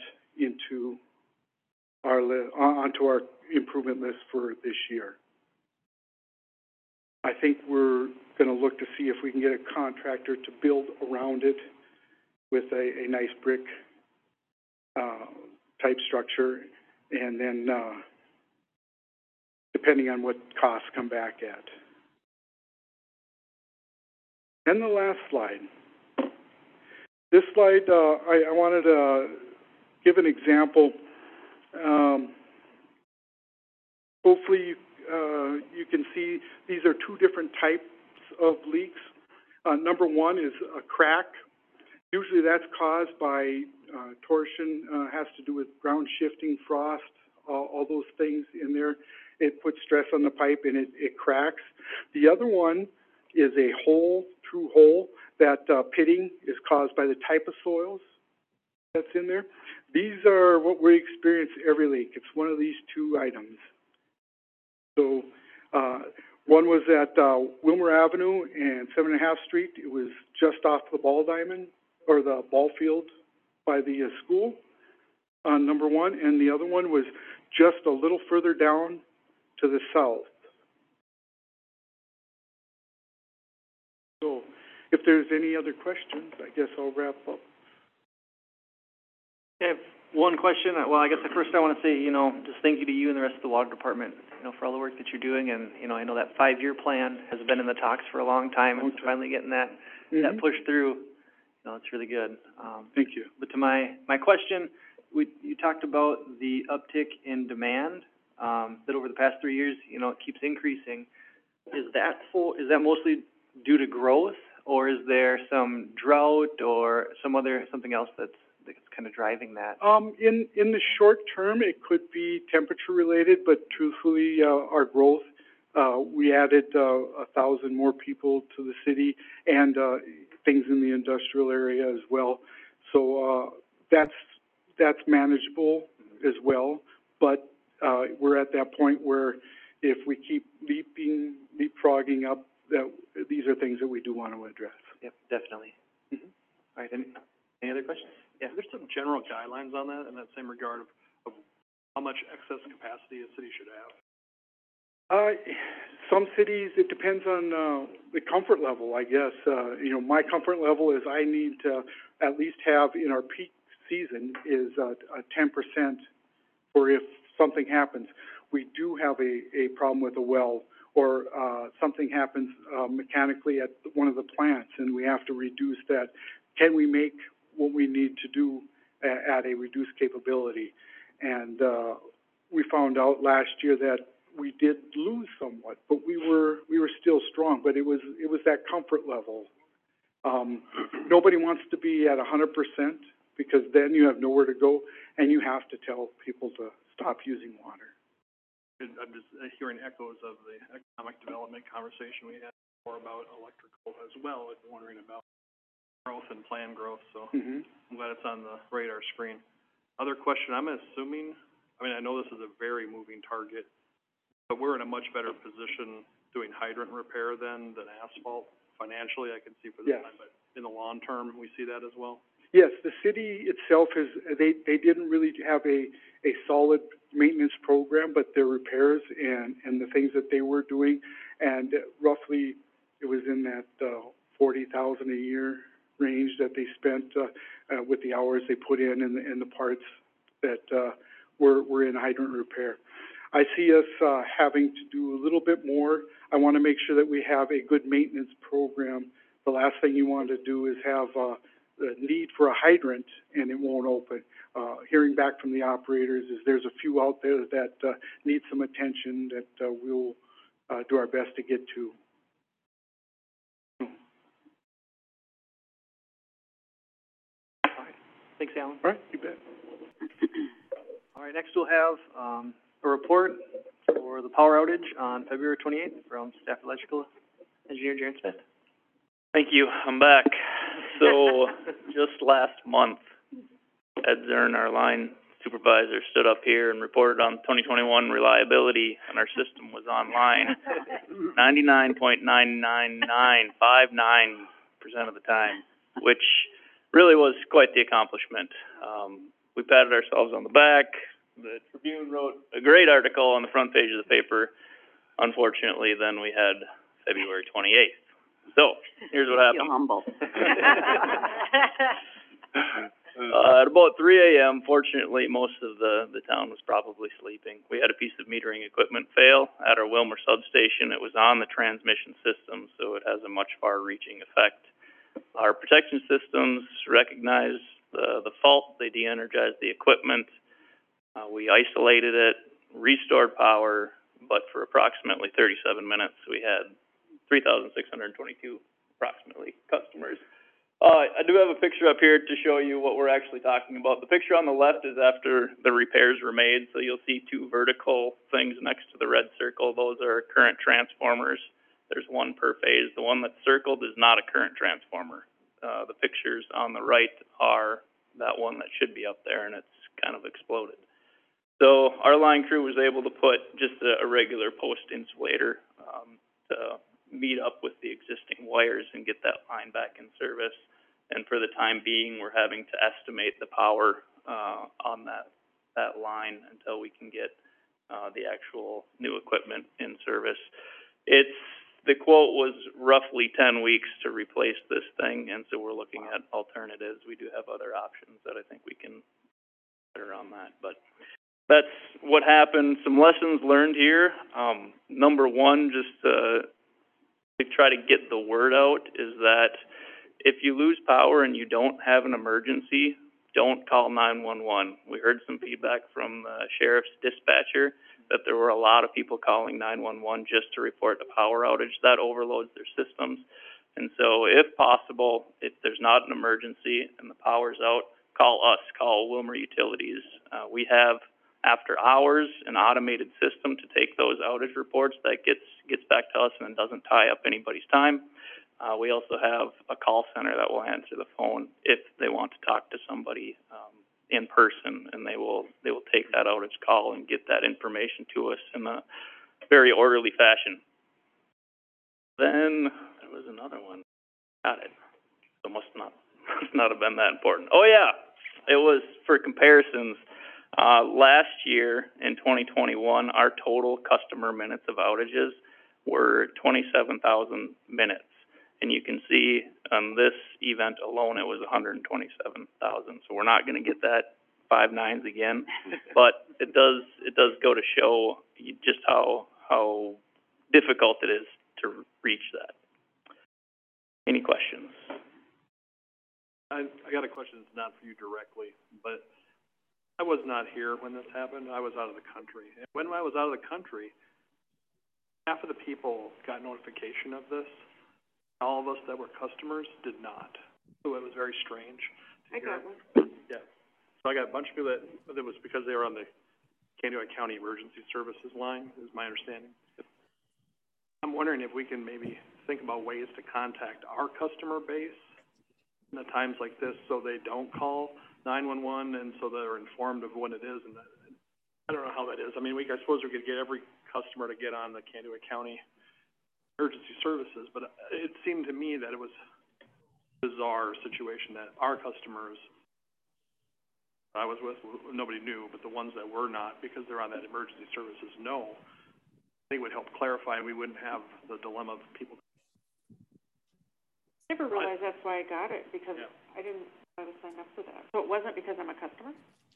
[SPEAKER 12] onto our improvement list for this year. I think we're going to look to see if we can get a contractor to build around it with a nice brick type structure, and then depending on what costs come back at. And the last slide. This slide, I wanted to give an example. Hopefully you can see these are 2 different types of leaks. Number 1 is a crack. Usually that's caused by torsion, has to do with ground shifting, frost, all those things in there. It puts stress on the pipe and it cracks. The other one is a true hole that pitting is caused by the type of soils that's in there. These are what we experience every leak. It's one of these 2 items. So one was at Wilmer Avenue and 7.5 Street. It was just off the ball diamond, or the ball field by the school on number 1. And the other one was just a little further down to the south. So if there's any other questions, I guess I'll wrap up.
[SPEAKER 1] I have one question. Well, I guess first I want to say, just thank you to you and the rest of the water department, for all the work that you're doing. And, I know that 5-year plan has been in the talks for a long time, and finally getting that pushed through, it's really good.
[SPEAKER 12] Thank you.
[SPEAKER 1] But to my question, you talked about the uptick in demand, that over the past 3 years, it keeps increasing. Is that mostly due to growth, or is there some drought or something else that's kind of driving that?
[SPEAKER 12] In the short term, it could be temperature related, but truthfully, our growth, we added 1,000 more people to the city, and things in the industrial area as well. So that's manageable as well. But we're at that point where if we keep leapfrogging up, that these are things that we do want to address.
[SPEAKER 1] Yep, definitely. All right, any other questions? Yeah.
[SPEAKER 13] There's some general guidelines on that in that same regard of how much excess capacity a city should have?
[SPEAKER 12] Some cities, it depends on the comfort level, I guess. My comfort level is I need to at least have in our peak season is a 10% for if something happens. We do have a problem with a well, or something happens mechanically at one of the plants and we have to reduce that. Can we make what we need to do at a reduced capability? And we found out last year that we did lose somewhat, but we were still strong. But it was that comfort level. Nobody wants to be at 100% because then you have nowhere to go, and you have to tell people to stop using water.
[SPEAKER 13] I'm just hearing echoes of the economic development conversation we had before about electrical as well, and wondering about growth and planned growth. So I'm glad it's on the radar screen. Other question, I'm assuming, I know this is a very moving target, but we're in a much better position doing hydrant repair then than asphalt. Financially, I can see for this
[SPEAKER 12] Yes.
[SPEAKER 13] time, but in the long term, we see that as well.
[SPEAKER 12] Yes, the city itself is, they didn't really have a solid maintenance program, but their repairs and the things that they were doing, and roughly, it was in that, 40,000 a year range that they spent, with the hours they put in and the parts that, were in hydrant repair. I see us, having to do a little bit more. I want to make sure that we have a good maintenance program. The last thing you want to do is have, the need for a hydrant and it won't open. Hearing back from the operators is there's a few out there that, need some attention that, we'll, do our best to get to.
[SPEAKER 1] Thanks, Alan.
[SPEAKER 12] All right, you bet.
[SPEAKER 1] All right, next we'll have, a report for the power outage on February 28th from Staff Electrical Engineer Jaron Smith.
[SPEAKER 9] Thank you, I'm back. So, just last month, Ed Zern, our line supervisor, stood up here and reported on 2021 reliability, and our system was online 99.9995% of the time, which really was quite the accomplishment. We patted ourselves on the back. The Tribune wrote a great article on the front page of the paper. Unfortunately, then we had February 28th. So, here's what happened.
[SPEAKER 8] Feel humble.
[SPEAKER 9] At about 3 a.m., fortunately, most of the town was probably sleeping. We had a piece of metering equipment fail at our Wilmer substation. It was on the transmission system, so it has a much far-reaching effect. Our protection systems recognized the fault. They de-energized the equipment. We isolated it, restored power, but for approximately 37 minutes, we had 3,622 approximately customers. I do have a picture up here to show you what we're actually talking about. The picture on the left is after the repairs were made, so you'll see two vertical things next to the red circle. Those are current transformers. There's one per phase. The one that's circled is not a current transformer. The pictures on the right are that one that should be up there, and it's kind of exploded. So our line crew was able to put just a regular post insulator to meet up with the existing wires and get that line back in service. And for the time being, we're having to estimate the power on that line until we can get the actual new equipment in service. The quote was roughly 10 weeks to replace this thing, and so we're looking at alternatives. We do have other options that I think we can better on that, but that's what happened. Some lessons learned here. Number one, just to try to get the word out, is that if you lose power and you don't have an emergency, don't call 911. We heard some feedback from the sheriff's dispatcher that there were a lot of people calling 911 just to report a power outage. That overloads their systems. And so if possible, if there's not an emergency and the power's out, call us, call Wilmer Utilities. We have, after hours, an automated system to take those outage reports that gets back to us and doesn't tie up anybody's time. We also have a call center that will answer the phone if they want to talk to somebody in person, and they will take that outage call and get that information to us in a very orderly fashion. Then there was another one. Got it. So must not have been that important. Oh yeah, it was for comparisons. Last year in 2021, our total customer minutes of outages were 27,000 minutes. And you can see on this event alone, it was 127,000. So we're not going to get that 5 nines again, but it does go to show just how difficult it is to reach that. Any questions?
[SPEAKER 13] I got a question that's not for you directly, but I was not here when this happened. I was out of the country. And when I was out of the country, half of the people got notification of this. All of us that were customers did not. So it was very strange to hear. Yeah. So I got a bunch of people that it was because they were on the Candido County Emergency Services line, is my understanding. I'm wondering if we can maybe think about ways to contact our customer base in the times like this so they don't call 911 and so they're informed of what it is. And I don't know how that is. I mean, I suppose we could get every customer to get on the Candido County emergency services, but it seemed to me that it was a bizarre situation that our customers I was with, nobody knew, but the ones that were not, because they're on that emergency services, know. They would help clarify, and we wouldn't have the dilemma of people.
[SPEAKER 11] I never realized that's why I got it, because I was signed up for that. So it wasn't because I'm a customer?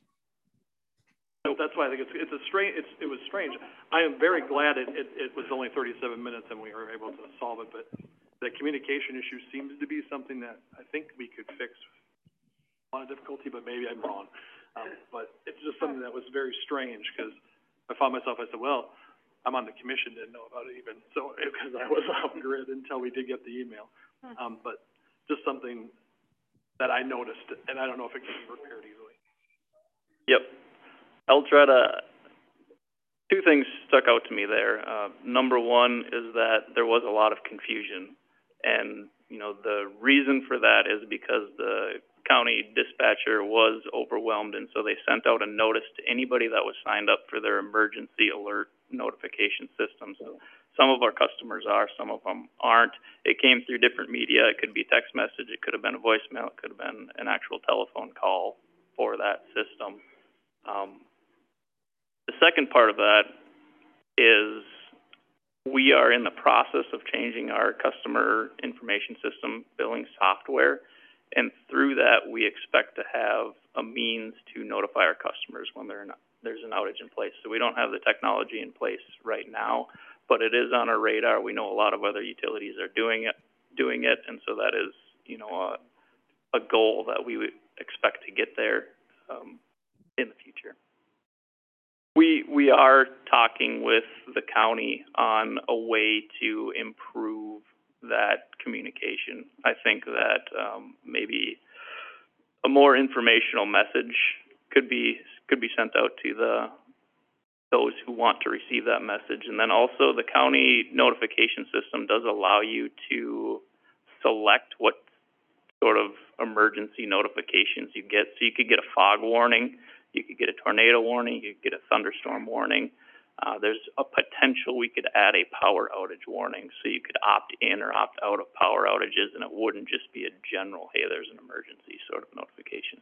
[SPEAKER 13] So that's why I think it was strange. I am very glad it was only 37 minutes and we were able to solve it, but the communication issue seems to be something that I think we could fix. A lot of difficulty, but maybe I'm wrong. But it's just something that was very strange, because I found myself, I said, well, I'm on the commission, didn't know about it even, so, because I was off grid until we did get the email. But just something that I noticed, and I don't know if it can be repaired easily.
[SPEAKER 9] Yep. I'll try to, two things stuck out to me there. Number one is that there was a lot of confusion, and, you know, the reason for that is because the county dispatcher was overwhelmed, and so they sent out a notice to anybody that was signed up for their emergency alert notification system. So some of our customers are, some of them aren't. It came through different media. It could be text message, it could have been a voicemail, it could have been an actual telephone call for that system. The second part of that is we are in the process of changing our customer information system billing software. And through that, we expect to have a means to notify our customers when there's an outage in place. So we don't have the technology in place right now, but it is on our radar. We know a lot of other utilities are doing it, and so that is, you know, a goal that we would expect to get there in the future. We are talking with the county on a way to improve that communication. I think that maybe a more informational message could be sent out to those who want to receive that message. And then also the county notification system does allow you to select what sort of emergency notifications you get. So you could get a fog warning, you could get a tornado warning, you could get a thunderstorm warning. There's a potential we could add a power outage warning, so you could opt in or opt out of power outages, and it wouldn't just be a general, hey, there's an emergency sort of notification.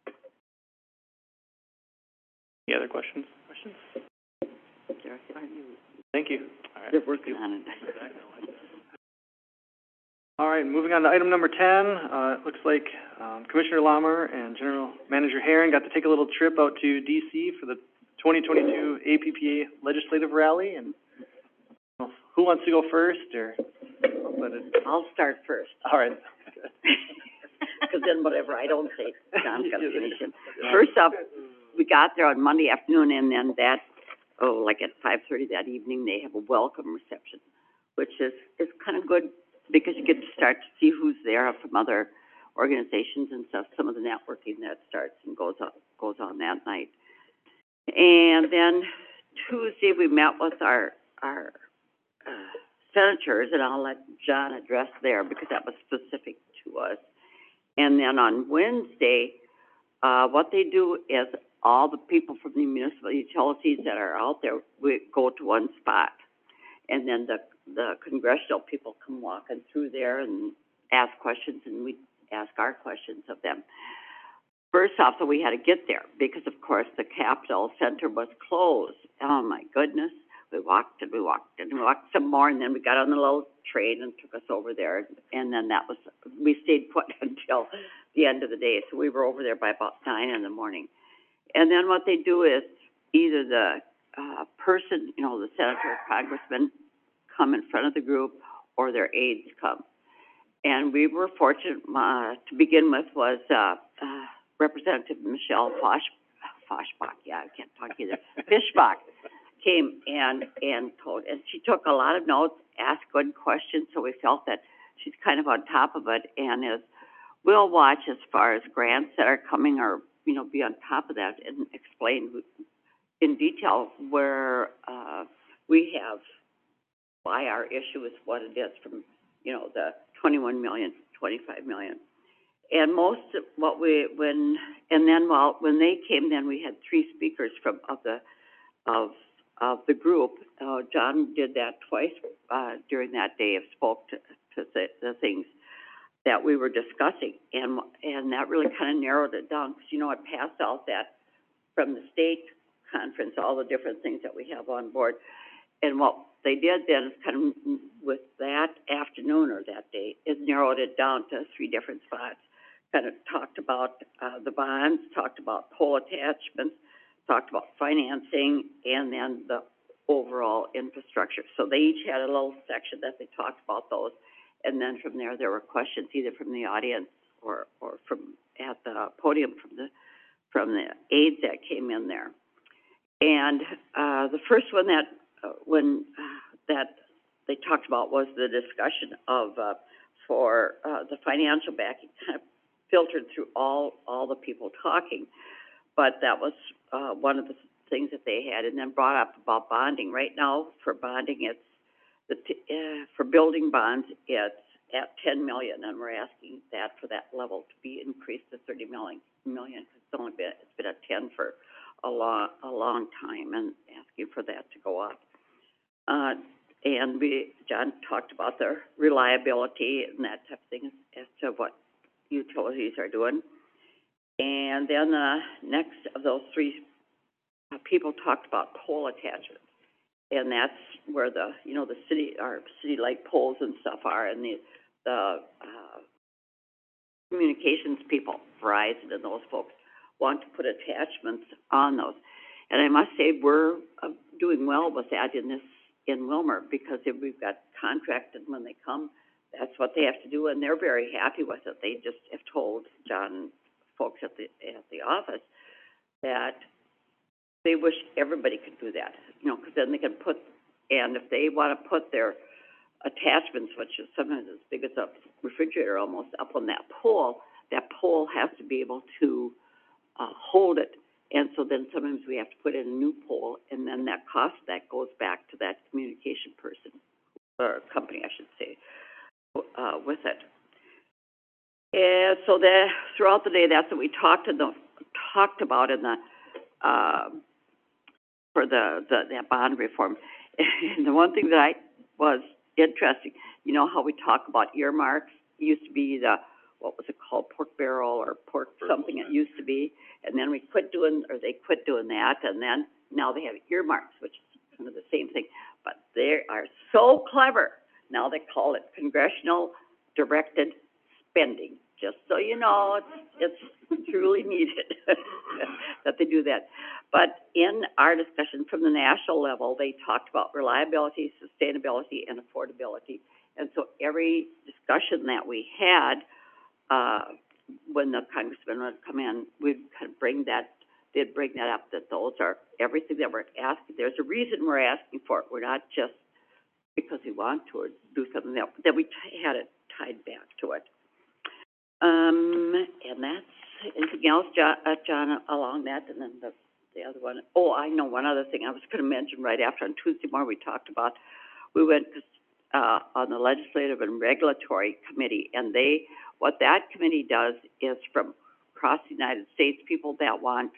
[SPEAKER 9] Any other questions? Thank you. All right.
[SPEAKER 8] They're working on it.
[SPEAKER 1] All right, moving on to item number 10. It looks like Commissioner Lammer and General Manager Herring got to take a little trip out to D.C. for the 2022 APPA Legislative Rally, and who wants to go first, or?
[SPEAKER 8] I'll start first.
[SPEAKER 1] All right.
[SPEAKER 8] Because then whatever I don't say, John's got to finish it. First off, we got there on Monday afternoon, and then like at 5:30 that evening, they have a welcome reception, which is kind of good because you get to start to see who's there from other organizations and stuff. Some of the networking that starts and goes on that night. And then Tuesday, we met with our senators, and I'll let John address there because that was specific to us. And then on Wednesday, what they do is all the people from the municipal utilities that are out there, we go to one spot. And then the congressional people come walking through there and ask questions, and we ask our questions of them. First off, so we had to get there because, of course, the Capitol Center was closed. Oh, my goodness. We walked some more, and then we got on the little train and took us over there. And then we stayed put until the end of the day. So we were over there by about 9 in the morning. And then what they do is either the person, the senator or congressman come in front of the group, or their aides come. And we were fortunate to begin with was Representative Michelle Fishbach, I can't talk either. Fishbach came and she took a lot of notes, asked good questions, so we felt that she's kind of on top of it, and we'll watch as far as grants that are coming, or be on top of that and explain in detail where we have why our issue is what it is, from the 21 million, 25 million. And most of what when they came, then we had 3 speakers of of the group. John did that twice, during that day, spoke to the things that we were discussing, and that really kind of narrowed it down, because, you know, I passed out that from the state conference, all the different things that we have on board. And what they did then is kind of, with that afternoon or that day, is narrowed it down to 3 different spots. Kind of talked about, the bonds, talked about pole attachments, talked about financing, and then the overall infrastructure. So they each had a little section that they talked about those. And then from there were questions either from the audience or from, at the podium from the aides that came in there. And, the first one that, that they talked about was the discussion of, for, the financial backing, kind of filtered through all the people talking. But that was, one of the things that they had, and then brought up about bonding. Right now, for bonding, it's, for building bonds, it's at 10 million, and we're asking that for that level to be increased to 30 million. It's been at 10 for a long time, and asking for that to go up. And John talked about the reliability and that type of thing as to what utilities are doing. And then, next of those 3 people talked about pole attachments. And that's where the city light poles and stuff are, and the communications people, Verizon and those folks, want to put attachments on those. And I must say, we're doing well with that in Wilmer, because if we've got contracted when they come, that's what they have to do, and they're very happy with it. They just have told John and folks at the office that they wish everybody could do that, you know, because then they can put, and if they want to put their attachments, which is sometimes as big as a refrigerator almost, up on that pole has to be able to hold it. And so then sometimes we have to put in a new pole, and then that cost, that goes back to that communication person, or company, I should say, with it. And so throughout the day, that's what we talked about in the, for that bond reform. And the one thing that was interesting, you know how we talk about earmarks? It used to be what was it called, pork barrel or pork something it used to be, and then they quit doing that, and then now they have earmarks, which is kind of the same thing, but they are so clever. Now they call it congressional directed spending, just so you know, it's truly needed that they do that. But in our discussion from the national level, they talked about reliability, sustainability, and affordability. And so every discussion that we had, when the congressman would come in, we'd kind of they'd bring that up, that those are everything that we're asking. There's a reason we're asking for it. We're not just because we want to or do something that we had it tied back to it. And that's, anything else, John, along that? And then the other one, I know one other thing I was going to mention right after. On Tuesday morning, we talked about, we went on the Legislative and Regulatory Committee, and what that committee does is from across the United States, people that want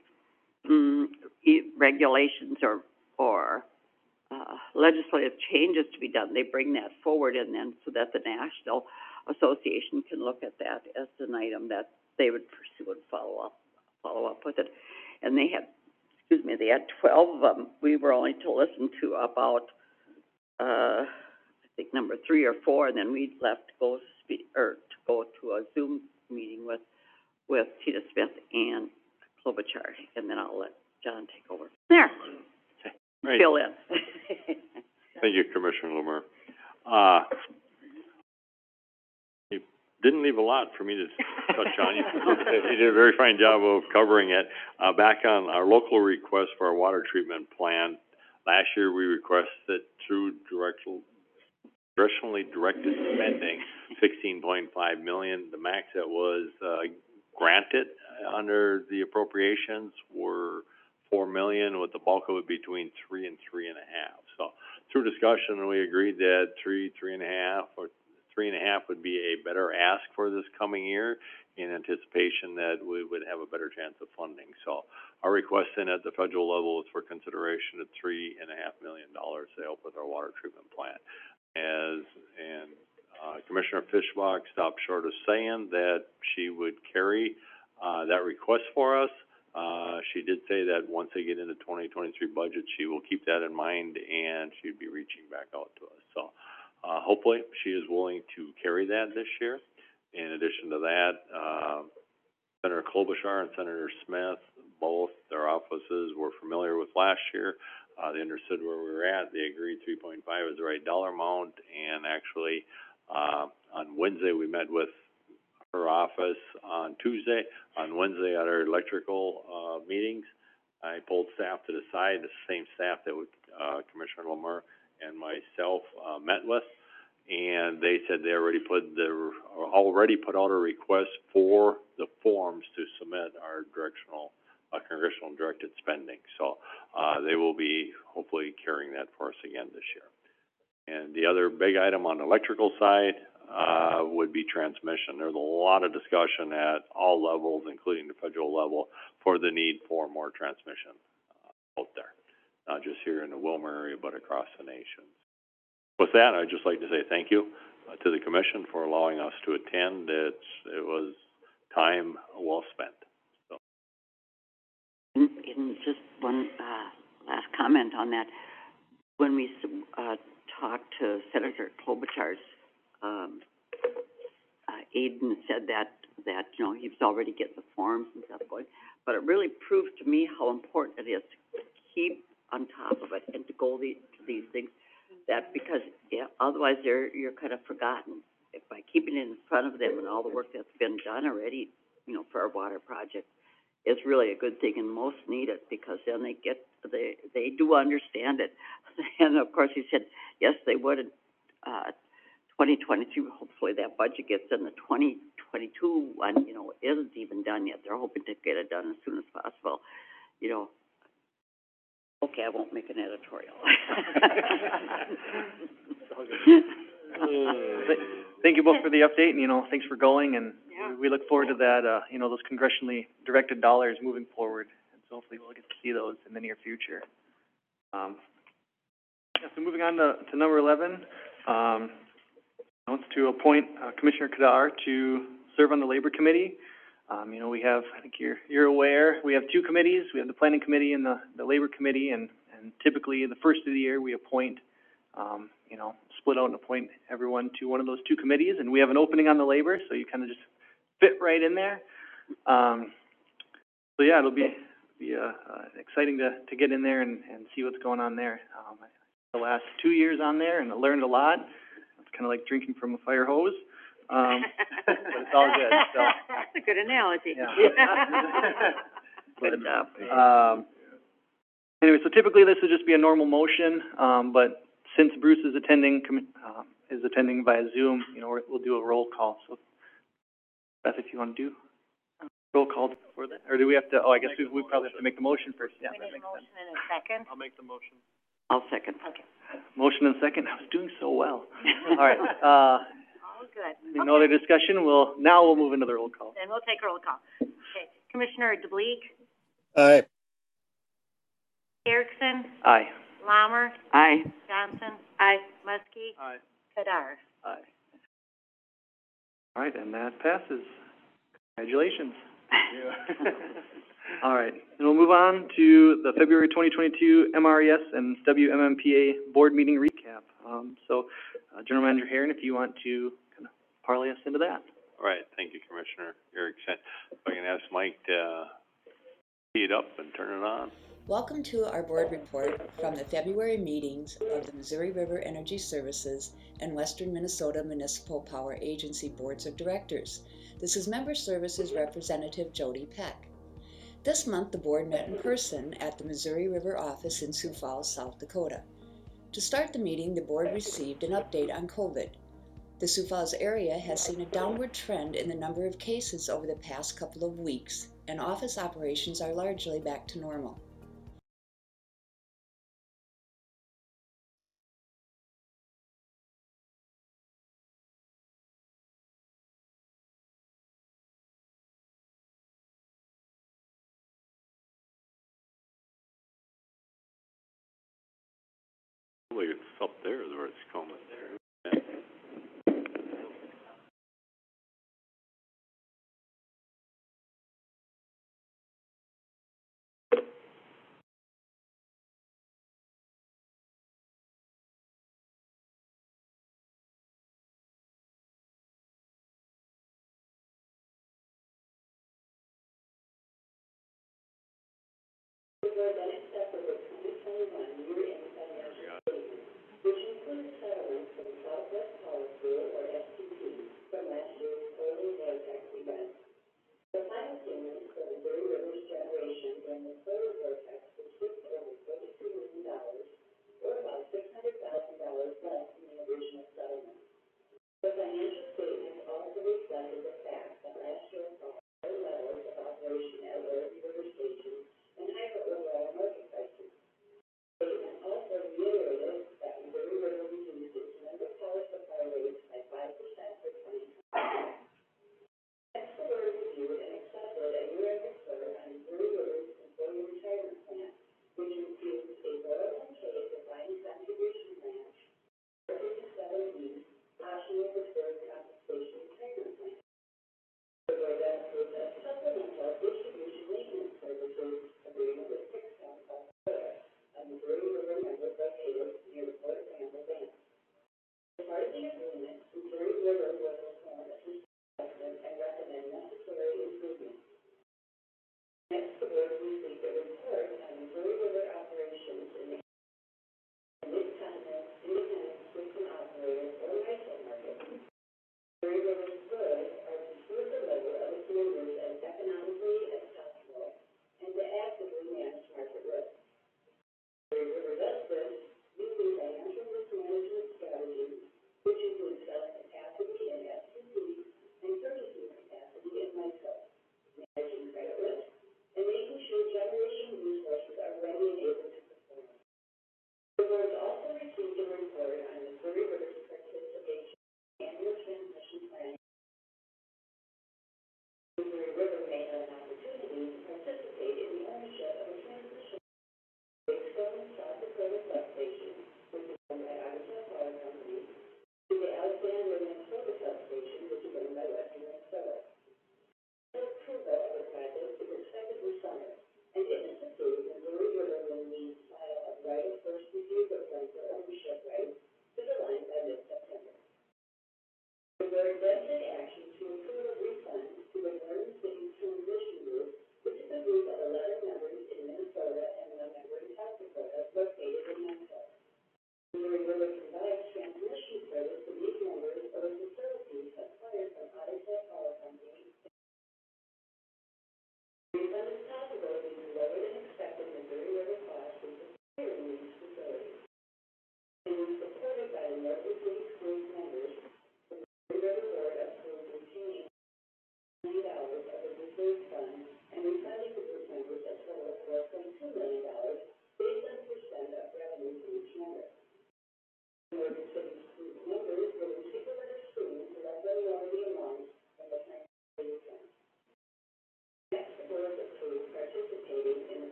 [SPEAKER 8] regulations or legislative changes to be done, they bring that forward, and then so that the National Association can look at that as an item that they would pursue and follow up with it. And they had 12 of them. We were only to listen to about I think number 3 or 4, and then we left to go to a Zoom meeting with Tina Smith and Klobuchar, and then I'll let John take over. There.
[SPEAKER 5] Right.
[SPEAKER 8] Fill in.
[SPEAKER 5] Thank you, Commissioner Lemur. You didn't leave a lot for me to touch on. You did a very fine job of covering it. Back on our local request for our water treatment plan, last year we requested through directionally directed spending, $16.5 million. The max that was granted under the appropriations were $4 million, with the bulk of it between 3 and 3.5. So through discussion, we agreed that 3.5, or 3.5 would be a better ask for this coming year in anticipation that we would have a better chance of funding. So our request then at the federal level is for consideration of $3.5 million to help with our water treatment plant. Commissioner Fishbach stopped short of saying that she would carry that request for us. She did say that once they get into 2023 budget, she will keep that in mind and she'd be reaching back out to us. So hopefully she is willing to carry that this year. In addition to that, Senator Klobuchar and Senator Smith, both their offices were familiar with last year. They understood where we were at. They agreed 3.5 is the right dollar amount. And actually, on Wednesday, we met with her office on Tuesday. On Wednesday, at our electrical meetings, I pulled staff to the side, the same staff that Commissioner Lemur and myself met with, and they said they already put out a request for the forms to submit our congressional directed spending. So they will be hopefully carrying that for us again this year. And the other big item on the electrical side would be transmission. There's a lot of discussion at all levels, including the federal level, for the need for more transmission out there, not just here in the Wilmer area, but across the nation. With that, I'd just like to say thank you to the commission for allowing us to attend. It was time well spent. So.
[SPEAKER 8] And just one last comment on that. When we talked to Senator Klobuchar's Aiden said that you know he's already getting the forms and stuff going, but it really proved to me how important it is to keep on top of it and to go to these things. That because otherwise you're kind of forgotten. By keeping it in front of them and all the work that's been done already, you know, for our water project, is really a good thing, and most need it because then they do understand it. And of course, he said yes, they would. 2022, hopefully that budget gets in. The 2022 one, you know, isn't even done yet. They're hoping to get it done as soon as possible. You know. Okay, I won't make an editorial.
[SPEAKER 1] Thank you both for the update, and, you know, thanks for going, and we look forward to that, you know, those congressionally directed dollars moving forward, and so hopefully we'll get to see those in the near future. So moving on to number 11, wants to appoint Commissioner Kadar to serve on the Labor Committee. You know, we have, I think you're aware, we have two committees. We have the Planning Committee and the Labor Committee, and typically the first of the year we appoint, you know, split out and appoint everyone to one of those two committees, and we have an opening on the Labor, so you kind of just fit right in there. So yeah, it'll be exciting to get in there and see what's going on there. The last 2 years on there, and I learned a lot. It's kind of like drinking from a fire hose. But it's all good. So.
[SPEAKER 3] That's a good analogy.
[SPEAKER 1] Yeah. Good job. Anyway, so typically this would just be a normal motion, but since Bruce is attending via Zoom, you know, we'll do a roll call. So, Beth, if you want to do roll call for that, or do we have to? Oh, I guess we probably have to make the motion first. Yeah, that makes sense.
[SPEAKER 3] In a second.
[SPEAKER 13] I'll make the motion.
[SPEAKER 8] I'll second.
[SPEAKER 3] Okay.
[SPEAKER 1] Motion and second. I was doing so well. All right.
[SPEAKER 3] All good.
[SPEAKER 1] No other discussion. We'll move into the roll call.
[SPEAKER 3] Then we'll take a roll call. Okay. Commissioner DeBleek.
[SPEAKER 2] Aye.
[SPEAKER 3] Erickson.
[SPEAKER 1] Aye.
[SPEAKER 3] Lammer.
[SPEAKER 8] Aye.
[SPEAKER 3] Johnson. Aye. Muskie.
[SPEAKER 13] Aye.
[SPEAKER 3] Kadar.
[SPEAKER 1] Aye. All right, and that passes. Congratulations. All right, and we'll move on to the February 2022 MRES and WMMPA board meeting recap. General Manager Herron, if you want to kind of parlay us into that.
[SPEAKER 5] All right, thank you, Commissioner Erickson. If I can ask Mike to tee it up and turn it on.
[SPEAKER 14] Welcome to our board report from the February meetings of the Missouri River Energy Services and Western Minnesota Municipal Power Agency Boards of Directors. This is Member Services Representative Jody Peck. This month, the board met in person at the Missouri River office in Sioux Falls, South Dakota. To start the meeting, the board received an update on COVID. The Sioux Falls area has seen a downward trend in the number of cases over the past couple of weeks, and office operations are largely back to normal.
[SPEAKER 5] Like it's up there is where it's coming there.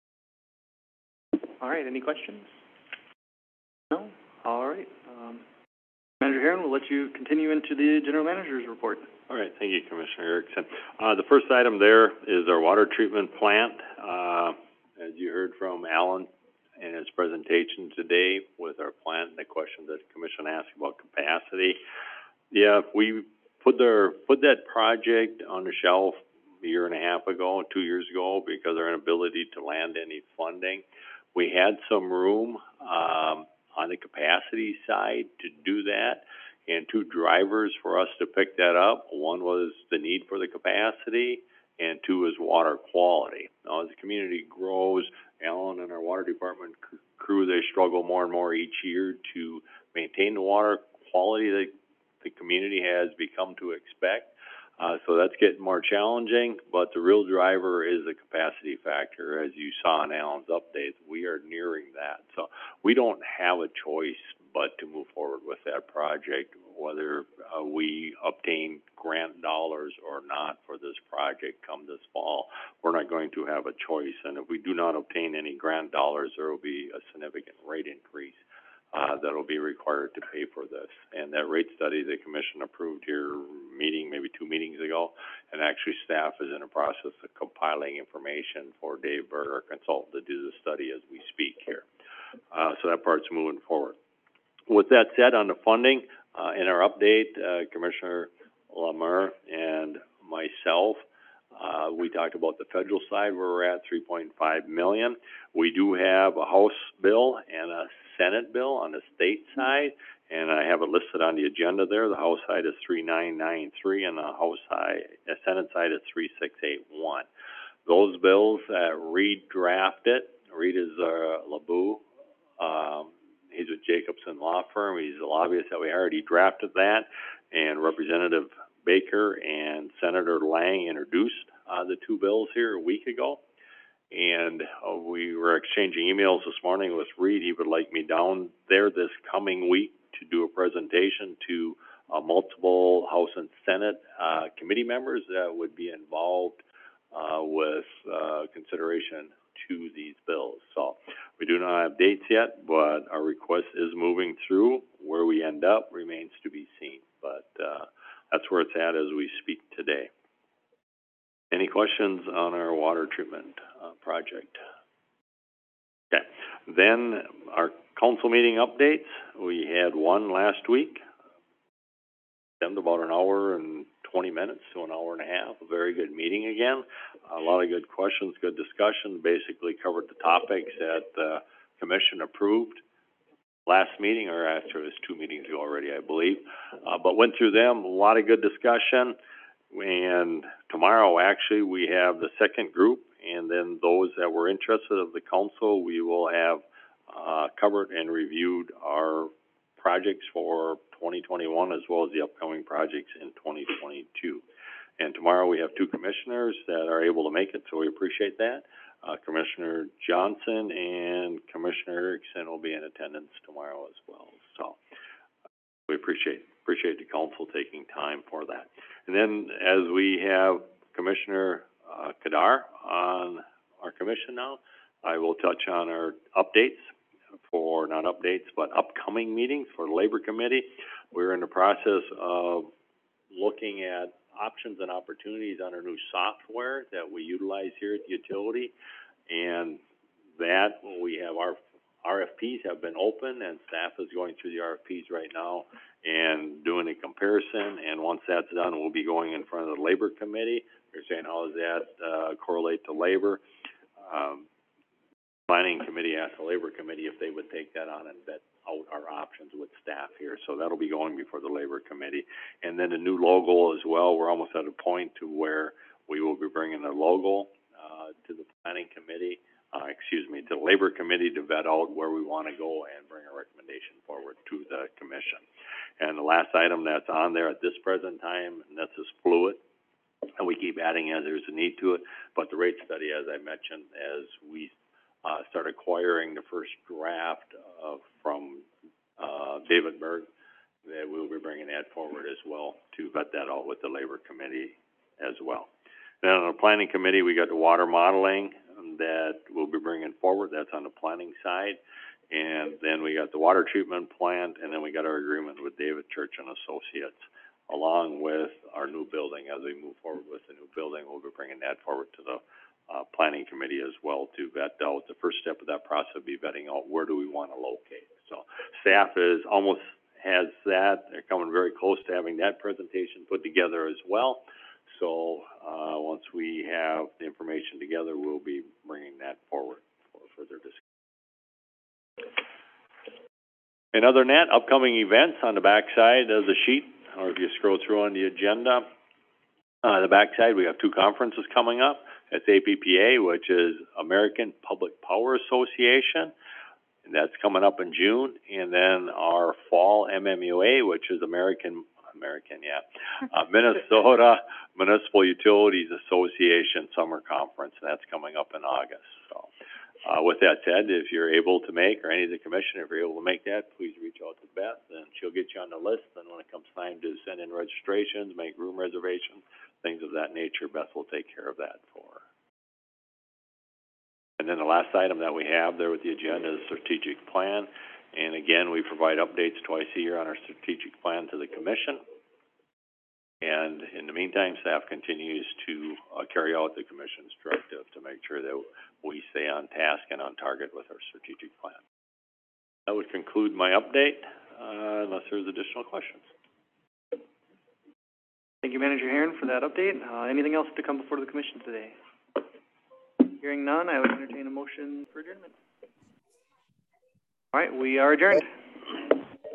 [SPEAKER 9] All right, any questions? No? All right,
[SPEAKER 1] Manager Herron, we'll let you continue into the general manager's report.
[SPEAKER 5] All right, thank you, Commissioner Erickson. The first item there is our water treatment plant. As you heard from Alan in his presentation today with our plant and the question that the Commission asked about capacity. Yeah, we put that project on the shelf a year and a half ago, 2 years ago, because of our inability to land any funding. We had some room, on the capacity side to do that, and two drivers for us to pick that up. One was the need for the capacity, and two is water quality. Now, as the community grows, Alan and our water department crew, they struggle more and more each year to maintain the water quality that the community has become to expect. So that's getting more challenging, but the real driver is the capacity factor. As you saw in Alan's update, we are nearing that. So we don't have a choice but to move forward with that project, whether we obtain grant dollars or not for this project come this fall. We're not going to have a choice, and if we do not obtain any grant dollars, there will be a significant rate increase that will be required to pay for this. And that rate study the Commission approved here maybe 2 meetings ago, and actually staff is in the process of compiling information for Dave Berg, our consultant, to do the study as we speak here. So that part's moving forward. With that said, on the funding, in our update, Commissioner Lamer and myself, we talked about the federal side where we're at $3.5 million. We do have a House bill and a Senate bill on the state side, and I have it listed on the agenda there. The House side is 3993, and the Senate side is 3681. Those bills, Reed drafted. Reed is LaBou. He's with Jacobson Law Firm. He's a lobbyist that we already drafted that, and Representative Baker and Senator Lang introduced the two bills here a week ago. And we were exchanging emails this morning with Reed. He would like me down there this coming week to do a presentation to multiple House and Senate committee members that would be involved with consideration to these bills. So we do not have dates yet, but our request is moving through. Where we end up remains to be seen, but that's where it's at as we speak today. Any questions on our water treatment project? Okay, then our council meeting updates. We had one last week, spent about an hour and 20 minutes to an hour and a half. A very good meeting again. A lot of good questions, good discussion. Basically covered the topics that the commission approved last meeting, or actually it was 2 meetings ago already, I believe. But went through them, a lot of good discussion. And tomorrow, actually, we have the second group, and then those that were interested of the council, we will have covered and reviewed our projects for 2021 as well as the upcoming projects in 2022. And tomorrow we have 2 commissioners that are able to make it, so we appreciate that. Commissioner Johnson and Commissioner Erickson will be in attendance tomorrow as well. So we appreciate the council taking time for that. And then as we have Commissioner Kadar on our commission now, I will touch on our updates for, not updates, but upcoming meetings for the Labor Committee. We're in the process of looking at options and opportunities on our new software that we utilize here at the utility. And that, we have our RFPs have been open, and staff is going through the RFPs right now and doing a comparison. And once that's done, we'll be going in front of the Labor Committee. They're saying, how does that correlate to labor? Planning Committee asked the Labor Committee if they would take that on and vet out our options with staff here. So that'll be going before the Labor Committee. And then the new logo as well. We're almost at a point to where we will be bringing a logo to the Planning Committee, to the Labor Committee to vet out where we want to go and bring a recommendation forward to the Commission. And the last item that's on there at this present time, and this is fluid, and we keep adding as there's a need to it, but the rate study, as I mentioned, as we start acquiring the first draft from David Berg, that we'll be bringing that forward as well to vet that out with the Labor Committee as well. Then on the Planning Committee, we got the water modeling that we'll be bringing forward. That's on the planning side. And then we got the water treatment plant, and then we got our agreement with David Church and Associates, along with our new building. As we move forward with the new building, we'll be bringing that forward to the planning committee as well to vet out. The first step of that process will be vetting out where do we want to locate. So staff has that. They're coming very close to having that presentation put together as well. So once we have the information together, we'll be bringing that forward for further discussion. And other than that, upcoming events on the backside of the sheet, or if you scroll through on the agenda, the backside we have two conferences coming up. It's APPA, which is American Public Power Association, and that's coming up in June. And then our fall MMUA, which is Minnesota Municipal Utilities Association Summer Conference, and that's coming up in August. So, with that said, if you're able to make, or any of the commission, if you're able to make that, please reach out to Beth, and she'll get you on the list. And when it comes time to send in registrations, make room reservations, things of that nature, Beth will take care of that for her. And then the last item that we have there with the agenda is strategic plan. And again, we provide updates twice a year on our strategic plan to the commission. And in the meantime, staff continues to carry out the commission's directive to make sure that we stay on task and on target with our strategic plan. That would conclude my update, unless there's additional questions.
[SPEAKER 1] Thank you, Manager Herron, for that update. Anything else to come before the commission today? Hearing none, I would entertain a motion for adjournment. All right, we are adjourned.